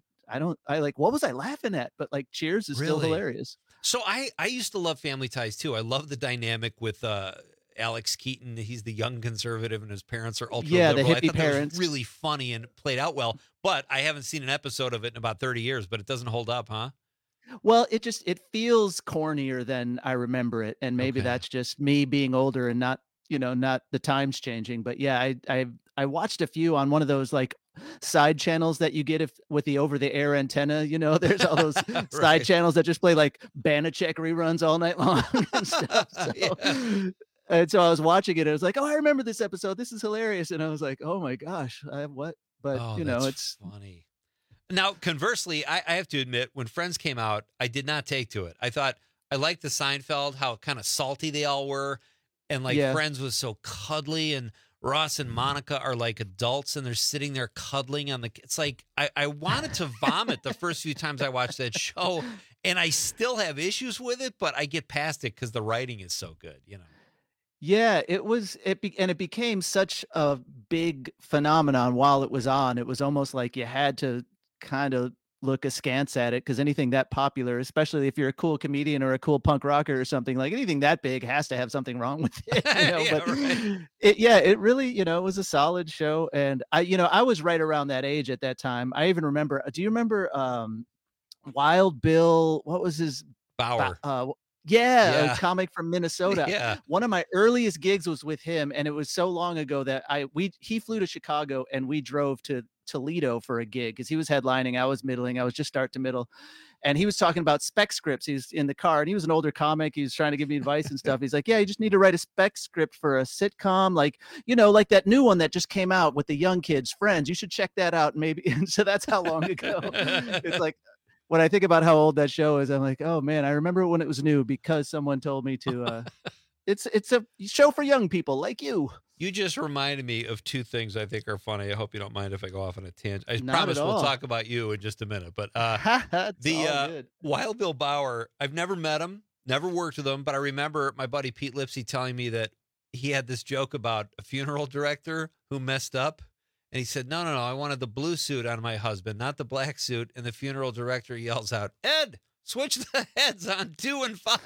I like, what was I laughing at? But like Cheers is still Really? hilarious. So I used to love Family Ties too. I love the dynamic with Alex Keaton. He's the young conservative and his parents are ultra Yeah, the liberal. I hippie thought that was parents. really funny and played out well, but I haven't seen an episode of it in about 30 years, but it doesn't hold up, huh? Well, it feels cornier than I remember it, and maybe that's just me being older and not the times changing. But yeah, I watched a few on one of those like side channels that you get with the over the air antenna. There's all those Right. side channels that just play like Banachek reruns all night long and stuff. So, and so I was watching it. And I was like, oh, I remember this episode. This is hilarious. And I was like, oh my gosh, what? But Oh, it's that's funny. Now, conversely, I have to admit, when Friends came out, I did not take to it. I thought I liked the Seinfeld, how kind of salty they all were, and like Yeah. Friends was so cuddly, and Ross and Monica are like adults, and they're sitting there cuddling on the. It's like I wanted to vomit the first few times I watched that show, and I still have issues with it, but I get past it because the writing is so good, Yeah, it became such a big phenomenon while it was on. It was almost like you had to kind of look askance at it because anything that popular, especially if you're a cool comedian or a cool punk rocker or something, like anything that big has to have something wrong with it. Yeah, But right. it really, it was a solid show. And I was right around that age at that time. I even remember, do you remember Wild Bill? What was his Bauer. Yeah, a comic from Minnesota. Yeah. One of my earliest gigs was with him, and it was so long ago that he flew to Chicago and we drove to Toledo for a gig because he was headlining. I was middling. I was just start to middle. And he was talking about spec scripts. He's in the car and he was an older comic. He was trying to give me advice and stuff. He's like, yeah, you just need to write a spec script for a sitcom. Like, like that new one that just came out with the young kids, Friends. You should check that out. Maybe. And so that's how long ago. It's like, when I think about how old that show is, I'm like, oh man, I remember when it was new because someone told me to, it's a show for young people like you. You just reminded me of two things I think are funny. I hope you don't mind if I go off on a tangent. I Not promise at we'll all. talk about you in just a minute. But It's all good. Wild Bill Bauer, I've never met him, never worked with him, but I remember my buddy Pete Lipsy telling me that he had this joke about a funeral director who messed up. And he said, no, I wanted the blue suit on my husband, not the black suit. And the funeral director yells out, Ed, switch the heads on 2 and 5.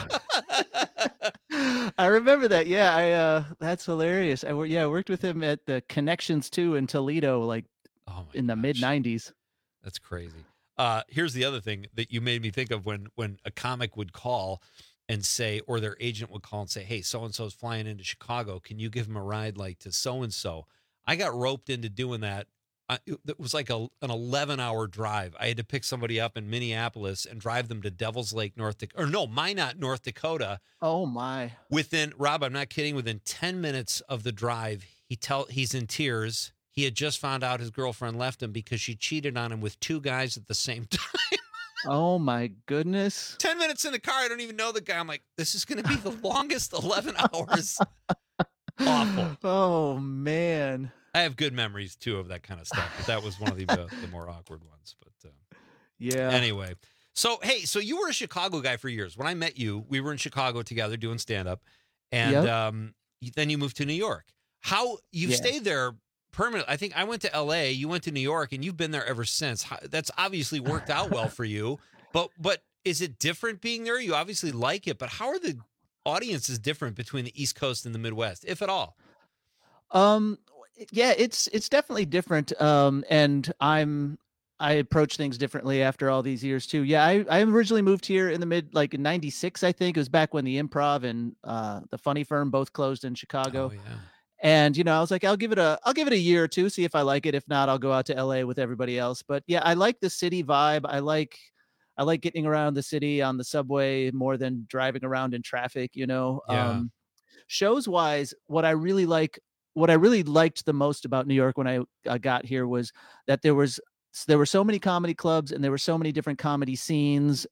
I remember that. Yeah, that's hilarious. I worked with him at the Connections 2 in Toledo, like in the mid 90s. That's crazy. Here's the other thing that you made me think of when a comic would call and say, or their agent would call and say, hey, so-and-so's flying into Chicago. Can you give him a ride like to so-and-so? I got roped into doing that. It was like an 11-hour drive. I had to pick somebody up in Minneapolis and drive them to Devil's Lake, Minot, North Dakota. Oh my. Rob, I'm not kidding, within 10 minutes of the drive, he's in tears. He had just found out his girlfriend left him because she cheated on him with 2 guys at the same time. Oh my goodness. 10 minutes in the car, I don't even know the guy. I'm like, this is going to be the longest 11 hours. Awful. Oh man. I have good memories too of that kind of stuff, but that was one of the more awkward ones. But yeah. Anyway, so you were a Chicago guy for years. When I met you, we were in Chicago together doing stand up, and then you moved to New York. How you've stayed there permanently? I think I went to L.A., you went to New York, and you've been there ever since. That's obviously worked out well for you. But is it different being there? You obviously like it, but how are the audiences different between the East Coast and the Midwest, if at all? Yeah, it's definitely different. And I approach things differently after all these years too. Yeah, I originally moved here in the in '96, I think. It was back when the Improv and the Funny Firm both closed in Chicago. Oh yeah. And I was like, I'll give it a year or two, see if I like it. If not, I'll go out to LA with everybody else. But yeah, I like the city vibe. I like getting around the city on the subway more than driving around in traffic, Yeah. Shows wise, what I really liked the most about New York when I got here was that there were so many comedy clubs and there were so many different comedy scenes.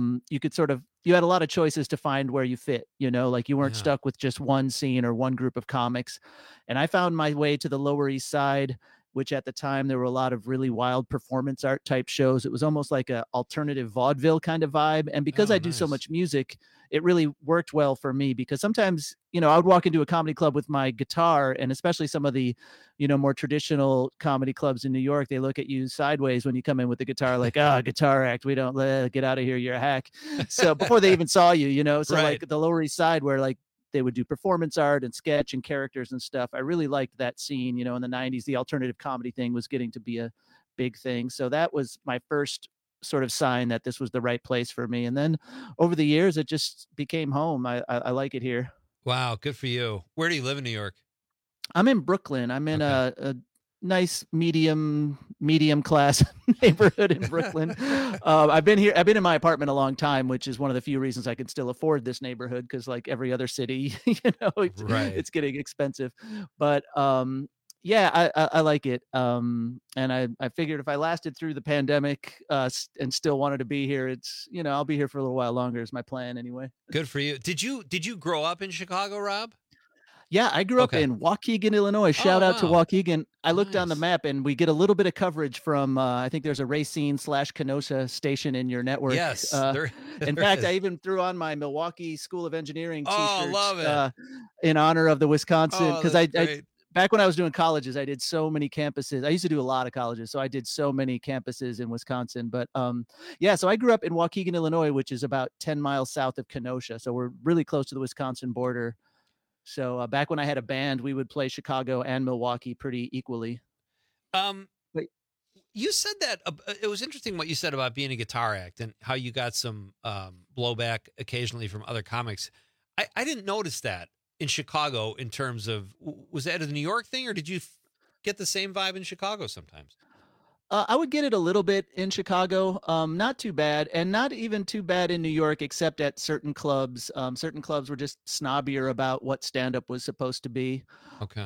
You had a lot of choices to find where you fit, like you weren't stuck with just one scene or one group of comics. And I found my way to the Lower East Side, which at the time there were a lot of really wild performance art type shows. It was almost like a alternative vaudeville kind of vibe. And because I do so much music, it really worked well for me, because sometimes, I would walk into a comedy club with my guitar, and especially some of the, more traditional comedy clubs in New York, they look at you sideways when you come in with the guitar, like, guitar act, we don't get out of here, you're a hack. So before they even saw you, so Right. like the Lower East Side, where like they would do performance art and sketch and characters and stuff. I really liked that scene, in the 90s, the alternative comedy thing was getting to be a big thing. So that was my first sort of sign that this was the right place for me. And then over the years, it just became home. I like it here. Wow, good for you. Where do you live in New York? I'm in Brooklyn. I'm in a nice medium class neighborhood in Brooklyn. I've been in my apartment a long time, which is one of the few reasons I can still afford this neighborhood, because like every other city, it's getting expensive. But yeah, I like it. And I figured if I lasted through the pandemic and still wanted to be here, it's, I'll be here for a little while longer is my plan anyway. Good for you. Did you grow up in Chicago, Rob? Yeah, I grew up in Waukegan, Illinois. Shout out to Waukegan. I looked on the map and we get a little bit of coverage from, I think there's a Racine/Kenosha station in your network. Yes. In fact, I even threw on my Milwaukee School of Engineering t-shirt love it. In honor of the Wisconsin. Because that's I great. back when I was doing colleges, I did so many campuses. I used to do a lot of colleges, so I did so many campuses in Wisconsin. But yeah, so I grew up in Waukegan, Illinois, which is about 10 miles south of Kenosha. So we're really close to the Wisconsin border. So back when I had a band, we would play Chicago and Milwaukee pretty equally. You said that it was interesting what you said about being a guitar act and how you got some blowback occasionally from other comics. I didn't notice that in Chicago in terms of, was that a New York thing, or did you get the same vibe in Chicago sometimes? I would get it a little bit in Chicago, not too bad, and not even too bad in New York, except at certain clubs. Certain clubs were just snobbier about what stand-up was supposed to be. Okay.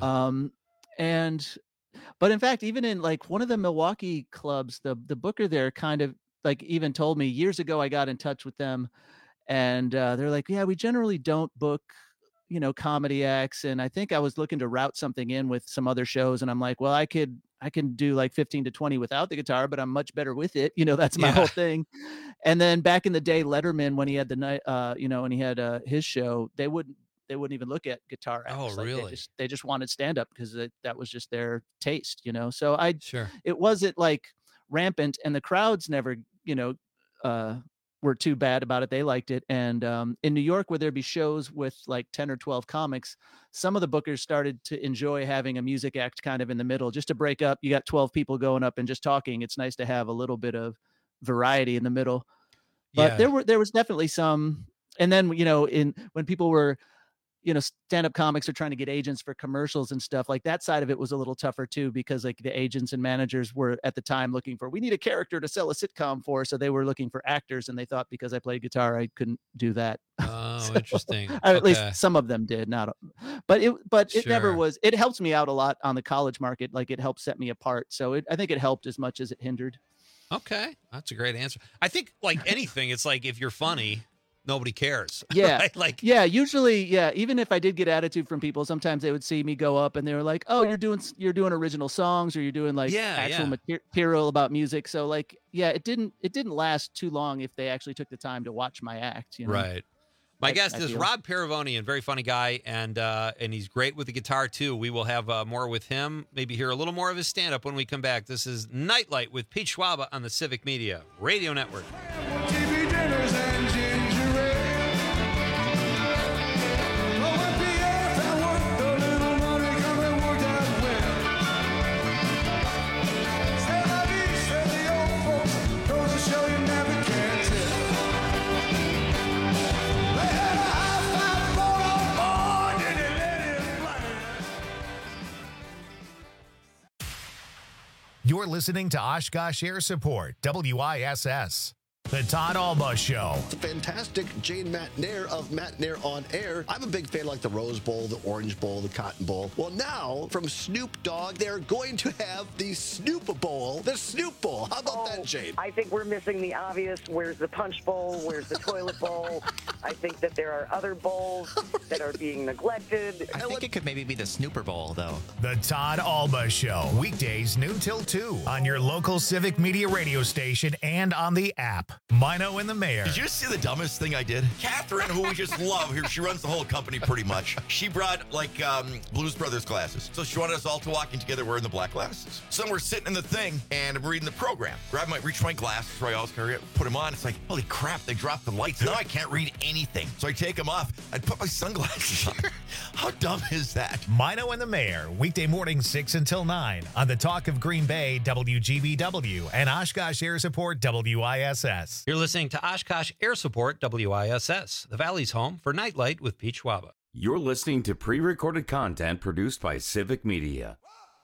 But in fact, even in like one of the Milwaukee clubs, the booker there kind of like even told me years ago, I got in touch with them, and they're like, yeah, we generally don't book, comedy acts. And I think I was looking to route something in with some other shows, and I'm like, well, I can do like 15 to 20 without the guitar, but I'm much better with it. That's my whole thing. And then back in the day, Letterman, when he had the night, when he had his show, they wouldn't even look at guitar acts. Oh, really? They just wanted stand up because that was just their taste, So Sure. It wasn't like rampant, and the crowds never, were too bad about it. They liked it. And in New York, where there'd be shows with like 10 or 12 comics, some of the bookers started to enjoy having a music act kind of in the middle, just to break up. You got 12 people going up and just talking. It's nice to have a little bit of variety in the middle. But there was definitely some. And then, when people were, stand-up comics are trying to get agents for commercials and stuff, like that side of it was a little tougher too, because like the agents and managers were at the time looking for, we need a character to sell a sitcom for. So they were looking for actors, and they thought because I played guitar, I couldn't do that. Oh, interesting. At least some of them did, but it never Sure. was. It helped me out a lot on the college market. Like it helped set me apart. So I think it helped as much as it hindered. Okay. That's a great answer. I think like anything, it's like if you're funny, nobody cares. Yeah. Right? Like, Usually, even if I did get attitude from people, sometimes they would see me go up and they were like, oh, you're doing original songs, or you're doing like actual material about music. So like, it didn't last too long if they actually took the time to watch my act. Right. My guest is Rob Paravonian, very funny guy, and he's great with the guitar too. We will have more with him, maybe hear a little more of his stand-up when we come back. This is Nightlight with Pete Schwaba on the Civic Media Radio Network. TV dinners and ginger ale. Oh, at the end I work, the little money come and work out well. C'est la vie, c'est the old You're listening to Oshkosh Air Support, WISS. The Todd Alba Show. The fantastic Jane Matnair of Matnair on Air. I'm a big fan like the Rose Bowl, the Orange Bowl, the Cotton Bowl. Well, now from Snoop Dogg, they're going to have the Snoop Bowl, the Snoop Bowl. How about that, Jane? I think we're missing the obvious. Where's the Punch Bowl? Where's the Toilet Bowl? I think that there are other bowls that are being neglected. I think it could maybe be the Snooper Bowl, though. The Todd Alba Show. Weekdays noon till 2 on your local Civic Media radio station and on the app. Mino and the Mayor. Did you see the dumbest thing I did? Catherine, who we just love here, she runs the whole company pretty much. She brought like Blues Brothers glasses. So she wanted us all to walk in together wearing the black glasses. So then we're sitting in the thing and I'm reading the program. Reach my glasses, where I always carry it, put them on. It's like, holy crap, they dropped the lights. Now I can't read anything. So I take them off. I'd put my sunglasses on. How dumb is that? Mino and the Mayor, weekday morning 6 until 9 on the Talk of Green Bay, WGBW, and Oshkosh Air Support, WISS. You're listening to Oshkosh Air Support, WISS, the Valley's home for Nightlight with Pete Schwaba. You're listening to pre-recorded content produced by Civic Media.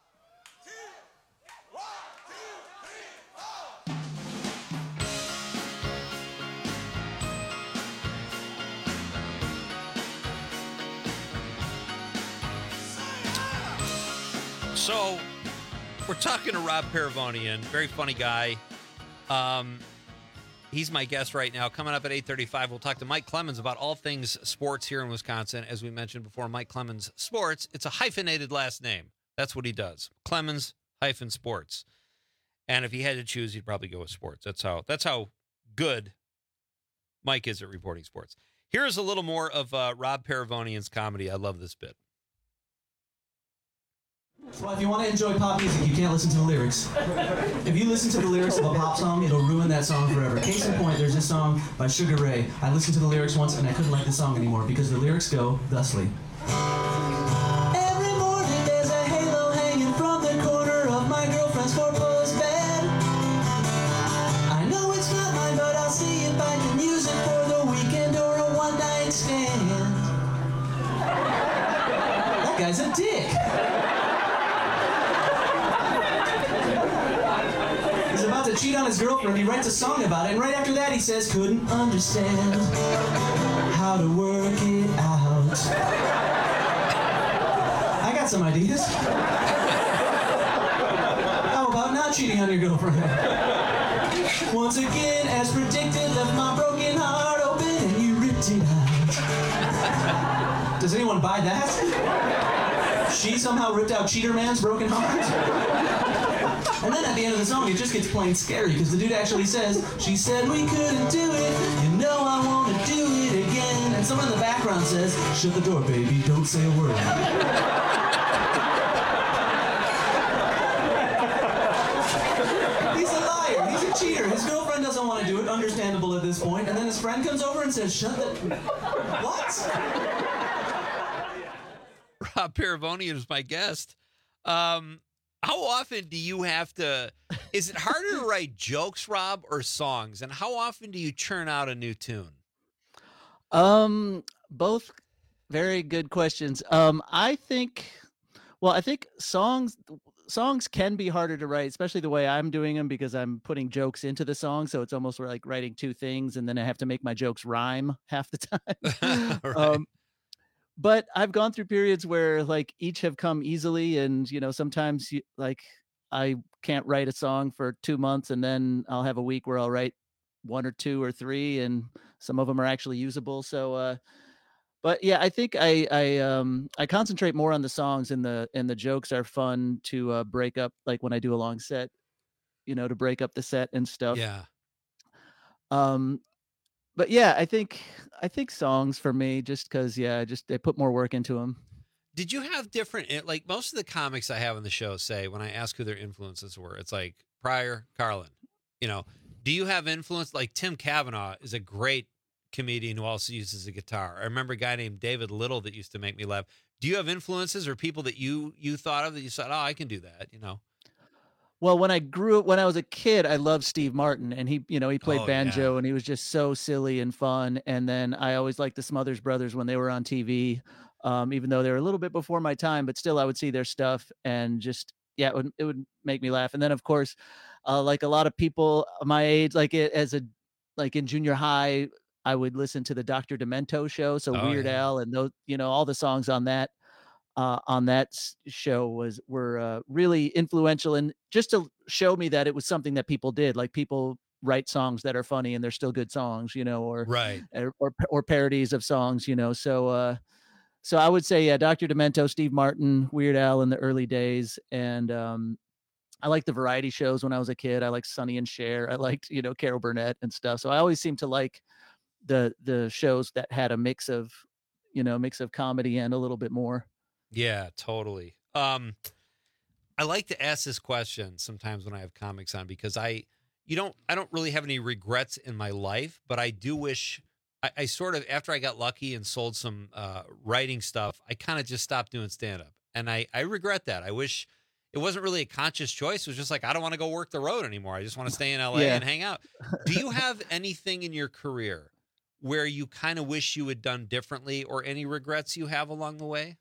So, we're talking to Rob Paravonian, very funny guy. He's my guest right now. Coming up at 8:35, we'll talk to Mike Clemens about all things sports here in Wisconsin. As we mentioned before, Mike Clemens Sports. It's a hyphenated last name. That's what he does. Clemens-Sports. And if he had to choose, he'd probably go with sports. That's how good Mike is at reporting sports. Here's a little more of Rob Paravonian's comedy. I love this bit. Well, if you want to enjoy pop music, you can't listen to the lyrics. If you listen to the lyrics of a pop song, it'll ruin that song forever. Case in point, there's this song by Sugar Ray. I listened to the lyrics once and I couldn't like the song anymore because the lyrics go thusly. Every morning there's a halo hanging from the corner of my girlfriend's four-post bed. I know it's not mine, but I'll see if I can use it for the weekend or a one-night stand. That guy's a dick. To cheat on his girlfriend, he writes a song about it, and right after that he says, couldn't understand how to work it out. I got some ideas. How about not cheating on your girlfriend? Once again, as predicted, left my broken heart open and you ripped it out. Does anyone buy that? She somehow ripped out Cheater Man's broken heart? And then at the end of the song, it just gets plain scary because the dude actually says, she said we couldn't do it, you know I want to do it again. And someone in the background says, shut the door, baby, don't say a word. He's a liar, he's a cheater. His girlfriend doesn't want to do it, understandable at this point. And then his friend comes over and says, shut the... What? Rob Paravonian is my guest. How often do you have to, is it harder to write jokes, Rob, or songs? And how often do you churn out a new tune? Both very good questions. I think songs can be harder to write, especially the way I'm doing them because I'm putting jokes into the song. So it's almost like writing two things and then I have to make my jokes rhyme half the time. Right. But I've gone through periods where like each have come easily. And, sometimes like I can't write a song for 2 months and then I'll have a week where I'll write 1 or 2 or 3 and some of them are actually usable. So, but yeah, I think I concentrate more on the songs and the jokes are fun to break up. Like when I do a long set, to break up the set and stuff. Yeah. But yeah, I think songs for me, just because, I put more work into them. Did you have different, like most of the comics I have on the show say, when I ask who their influences were, it's like Pryor, Carlin, do you have influence? Like Tim Cavanaugh is a great comedian who also uses a guitar. I remember a guy named David Little that used to make me laugh. Do you have influences or people that you thought of that you said, oh, I can do that, Well, when I was a kid, I loved Steve Martin, and he played banjo, and he was just so silly and fun. And then I always liked the Smothers Brothers when they were on TV, even though they were a little bit before my time, but still I would see their stuff and just yeah, it would make me laugh. And then of course, like a lot of people my age, like like in junior high, I would listen to the Dr. Demento show. So Weird Al and those, all the songs on that show were really influential, and just to show me that it was something that people did. Like people write songs that are funny and they're still good songs, or right, or parodies of songs, So I would say, yeah, Dr. Demento, Steve Martin, Weird Al in the early days, and I liked the variety shows when I was a kid. I liked Sonny and Cher. I liked Carol Burnett and stuff. So I always seemed to like the shows that had a mix of comedy and a little bit more. Yeah, totally. I like to ask this question sometimes when I have comics on, because I don't really have any regrets in my life, but I do wish I sort of, after I got lucky and sold some writing stuff, I kind of just stopped doing stand-up. And I regret that. I wish it wasn't really a conscious choice. It was just like, I don't want to go work the road anymore. I just want to stay in LA and hang out. Do you have anything in your career where you kind of wish you had done differently, or any regrets you have along the way?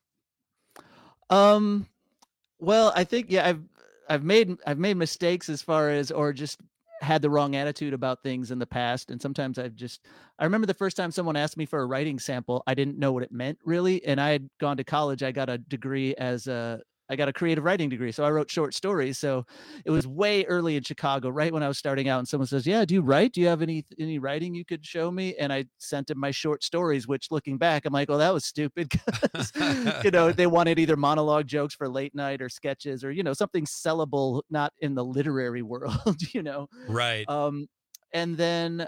Well, I think, yeah, I've made mistakes as far as, or just had the wrong attitude about things in the past. And sometimes I remember the first time someone asked me for a writing sample, I didn't know what it meant really. And I had gone to college. I got a degree I got a creative writing degree. So I wrote short stories. So it was way early in Chicago, right when I was starting out. And someone says, yeah, do you write? Do you have any writing you could show me? And I sent him my short stories, which looking back, I'm like, oh, that was stupid. Because, they wanted either monologue jokes for late night or sketches or, something sellable, not in the literary world, Right. And then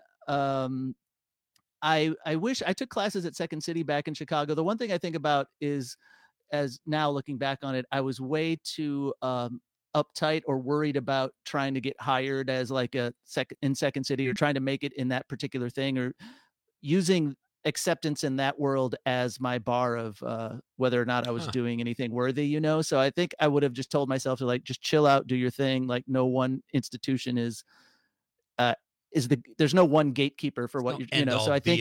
I wish I took classes at Second City back in Chicago. The one thing I think about is, as now looking back on it, I was way too uptight or worried about trying to get hired as like in Second City, or trying to make it in that particular thing, or using acceptance in that world as my bar of whether or not I was doing anything worthy, So I think I would have just told myself to just chill out, do your thing. Like no one institution is there's no one gatekeeper for what so I think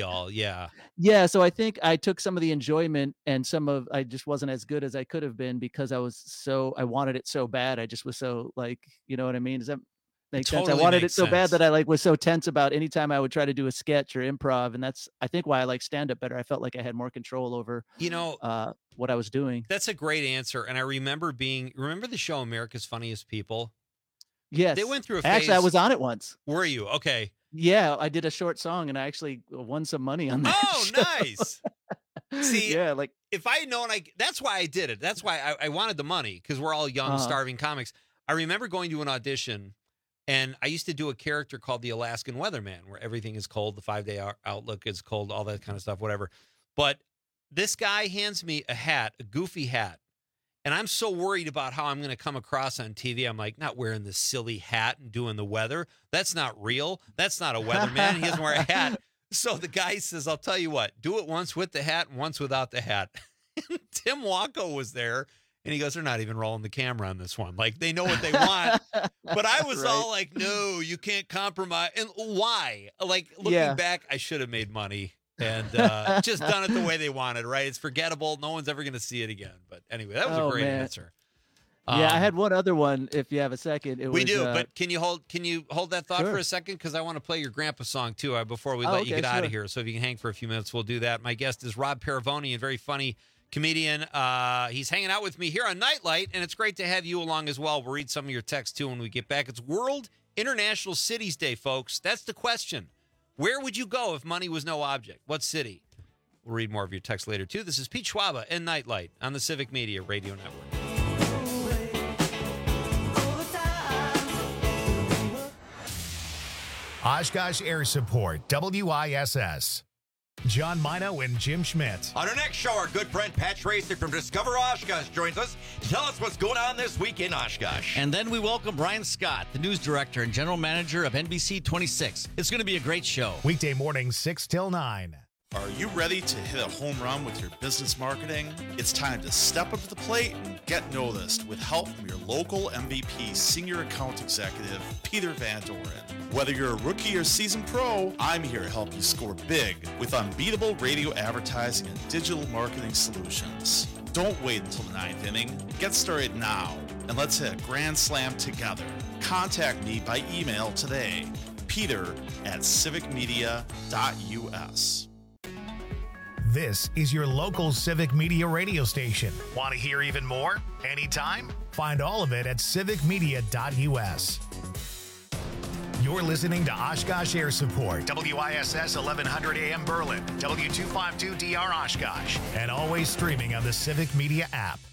so I think I took some of the enjoyment, and I just wasn't as good as I could have been, because I wanted it so bad. I just was so you know what I mean? Does that make sense? I wanted it so bad that I was so tense about any time I would try to do a sketch or improv. And that's, I think, why I like stand-up better. I felt like I had more control over what I was doing. That's a great answer. And I remember the show America's Funniest People? Yes. They went through a phase. Actually, I was on it once. Were you? Okay. Yeah, I did a short song, and I actually won some money on that. Oh, show. Nice. See, yeah, if I had known, that's why I did it. That's why I wanted the money, because we're all young, starving comics. I remember going to an audition, and I used to do a character called the Alaskan Weatherman, where everything is cold, the 5-day outlook is cold, all that kind of stuff, whatever. But this guy hands me a goofy hat. And I'm so worried about how I'm going to come across on TV. I'm like, not wearing this silly hat and doing the weather. That's not real. That's not a weatherman. He doesn't wear a hat. So the guy says, I'll tell you what, do it once with the hat and once without the hat. Tim Wacko was there, and he goes, they're not even rolling the camera on this one. Like, they know what they want. But I was all like, no, you can't compromise. And why? Like, looking back, I should have made money. And just done it the way they wanted, right? It's forgettable. No one's ever going to see it again. But anyway, that was a great answer. Yeah, I had one other one. If you have a second, but can you hold that thought for a second? Because I want to play your grandpa song too before we let you get out of here. So if you can hang for a few minutes, we'll do that. My guest is Rob Paravoni, a very funny comedian. He's hanging out with me here on Nightlight, and it's great to have you along as well. We'll read some of your texts too when we get back. It's World International Cities Day, folks. That's the question. Where would you go if money was no object? What city? We'll read more of your text later, too. This is Pete Schwaba and Nightlight on the Civic Media Radio Network. Oshkosh Air Support, WISS. John Mino and Jim Schmidt. On our next show, our good friend Pat Tracer from Discover Oshkosh joins us to tell us what's going on this week in Oshkosh. And then we welcome Brian Scott, the news director and general manager of NBC 26. It's going to be a great show. Weekday mornings, 6 till 9. Are you ready to hit a home run with your business marketing? It's time to step up to the plate and get noticed with help from your local MVP Senior Account Executive, Peter Van Doren. Whether you're a rookie or seasoned pro, I'm here to help you score big with unbeatable radio advertising and digital marketing solutions. Don't wait until the 9th inning. Get started now and let's hit a grand slam together. Contact me by email today, peter@civicmedia.us. This is your local Civic Media radio station. Want to hear even more? Anytime? Find all of it at civicmedia.us. You're listening to Oshkosh Air Support, WISS 1100 AM Berlin, W252DR Oshkosh, and always streaming on the Civic Media app.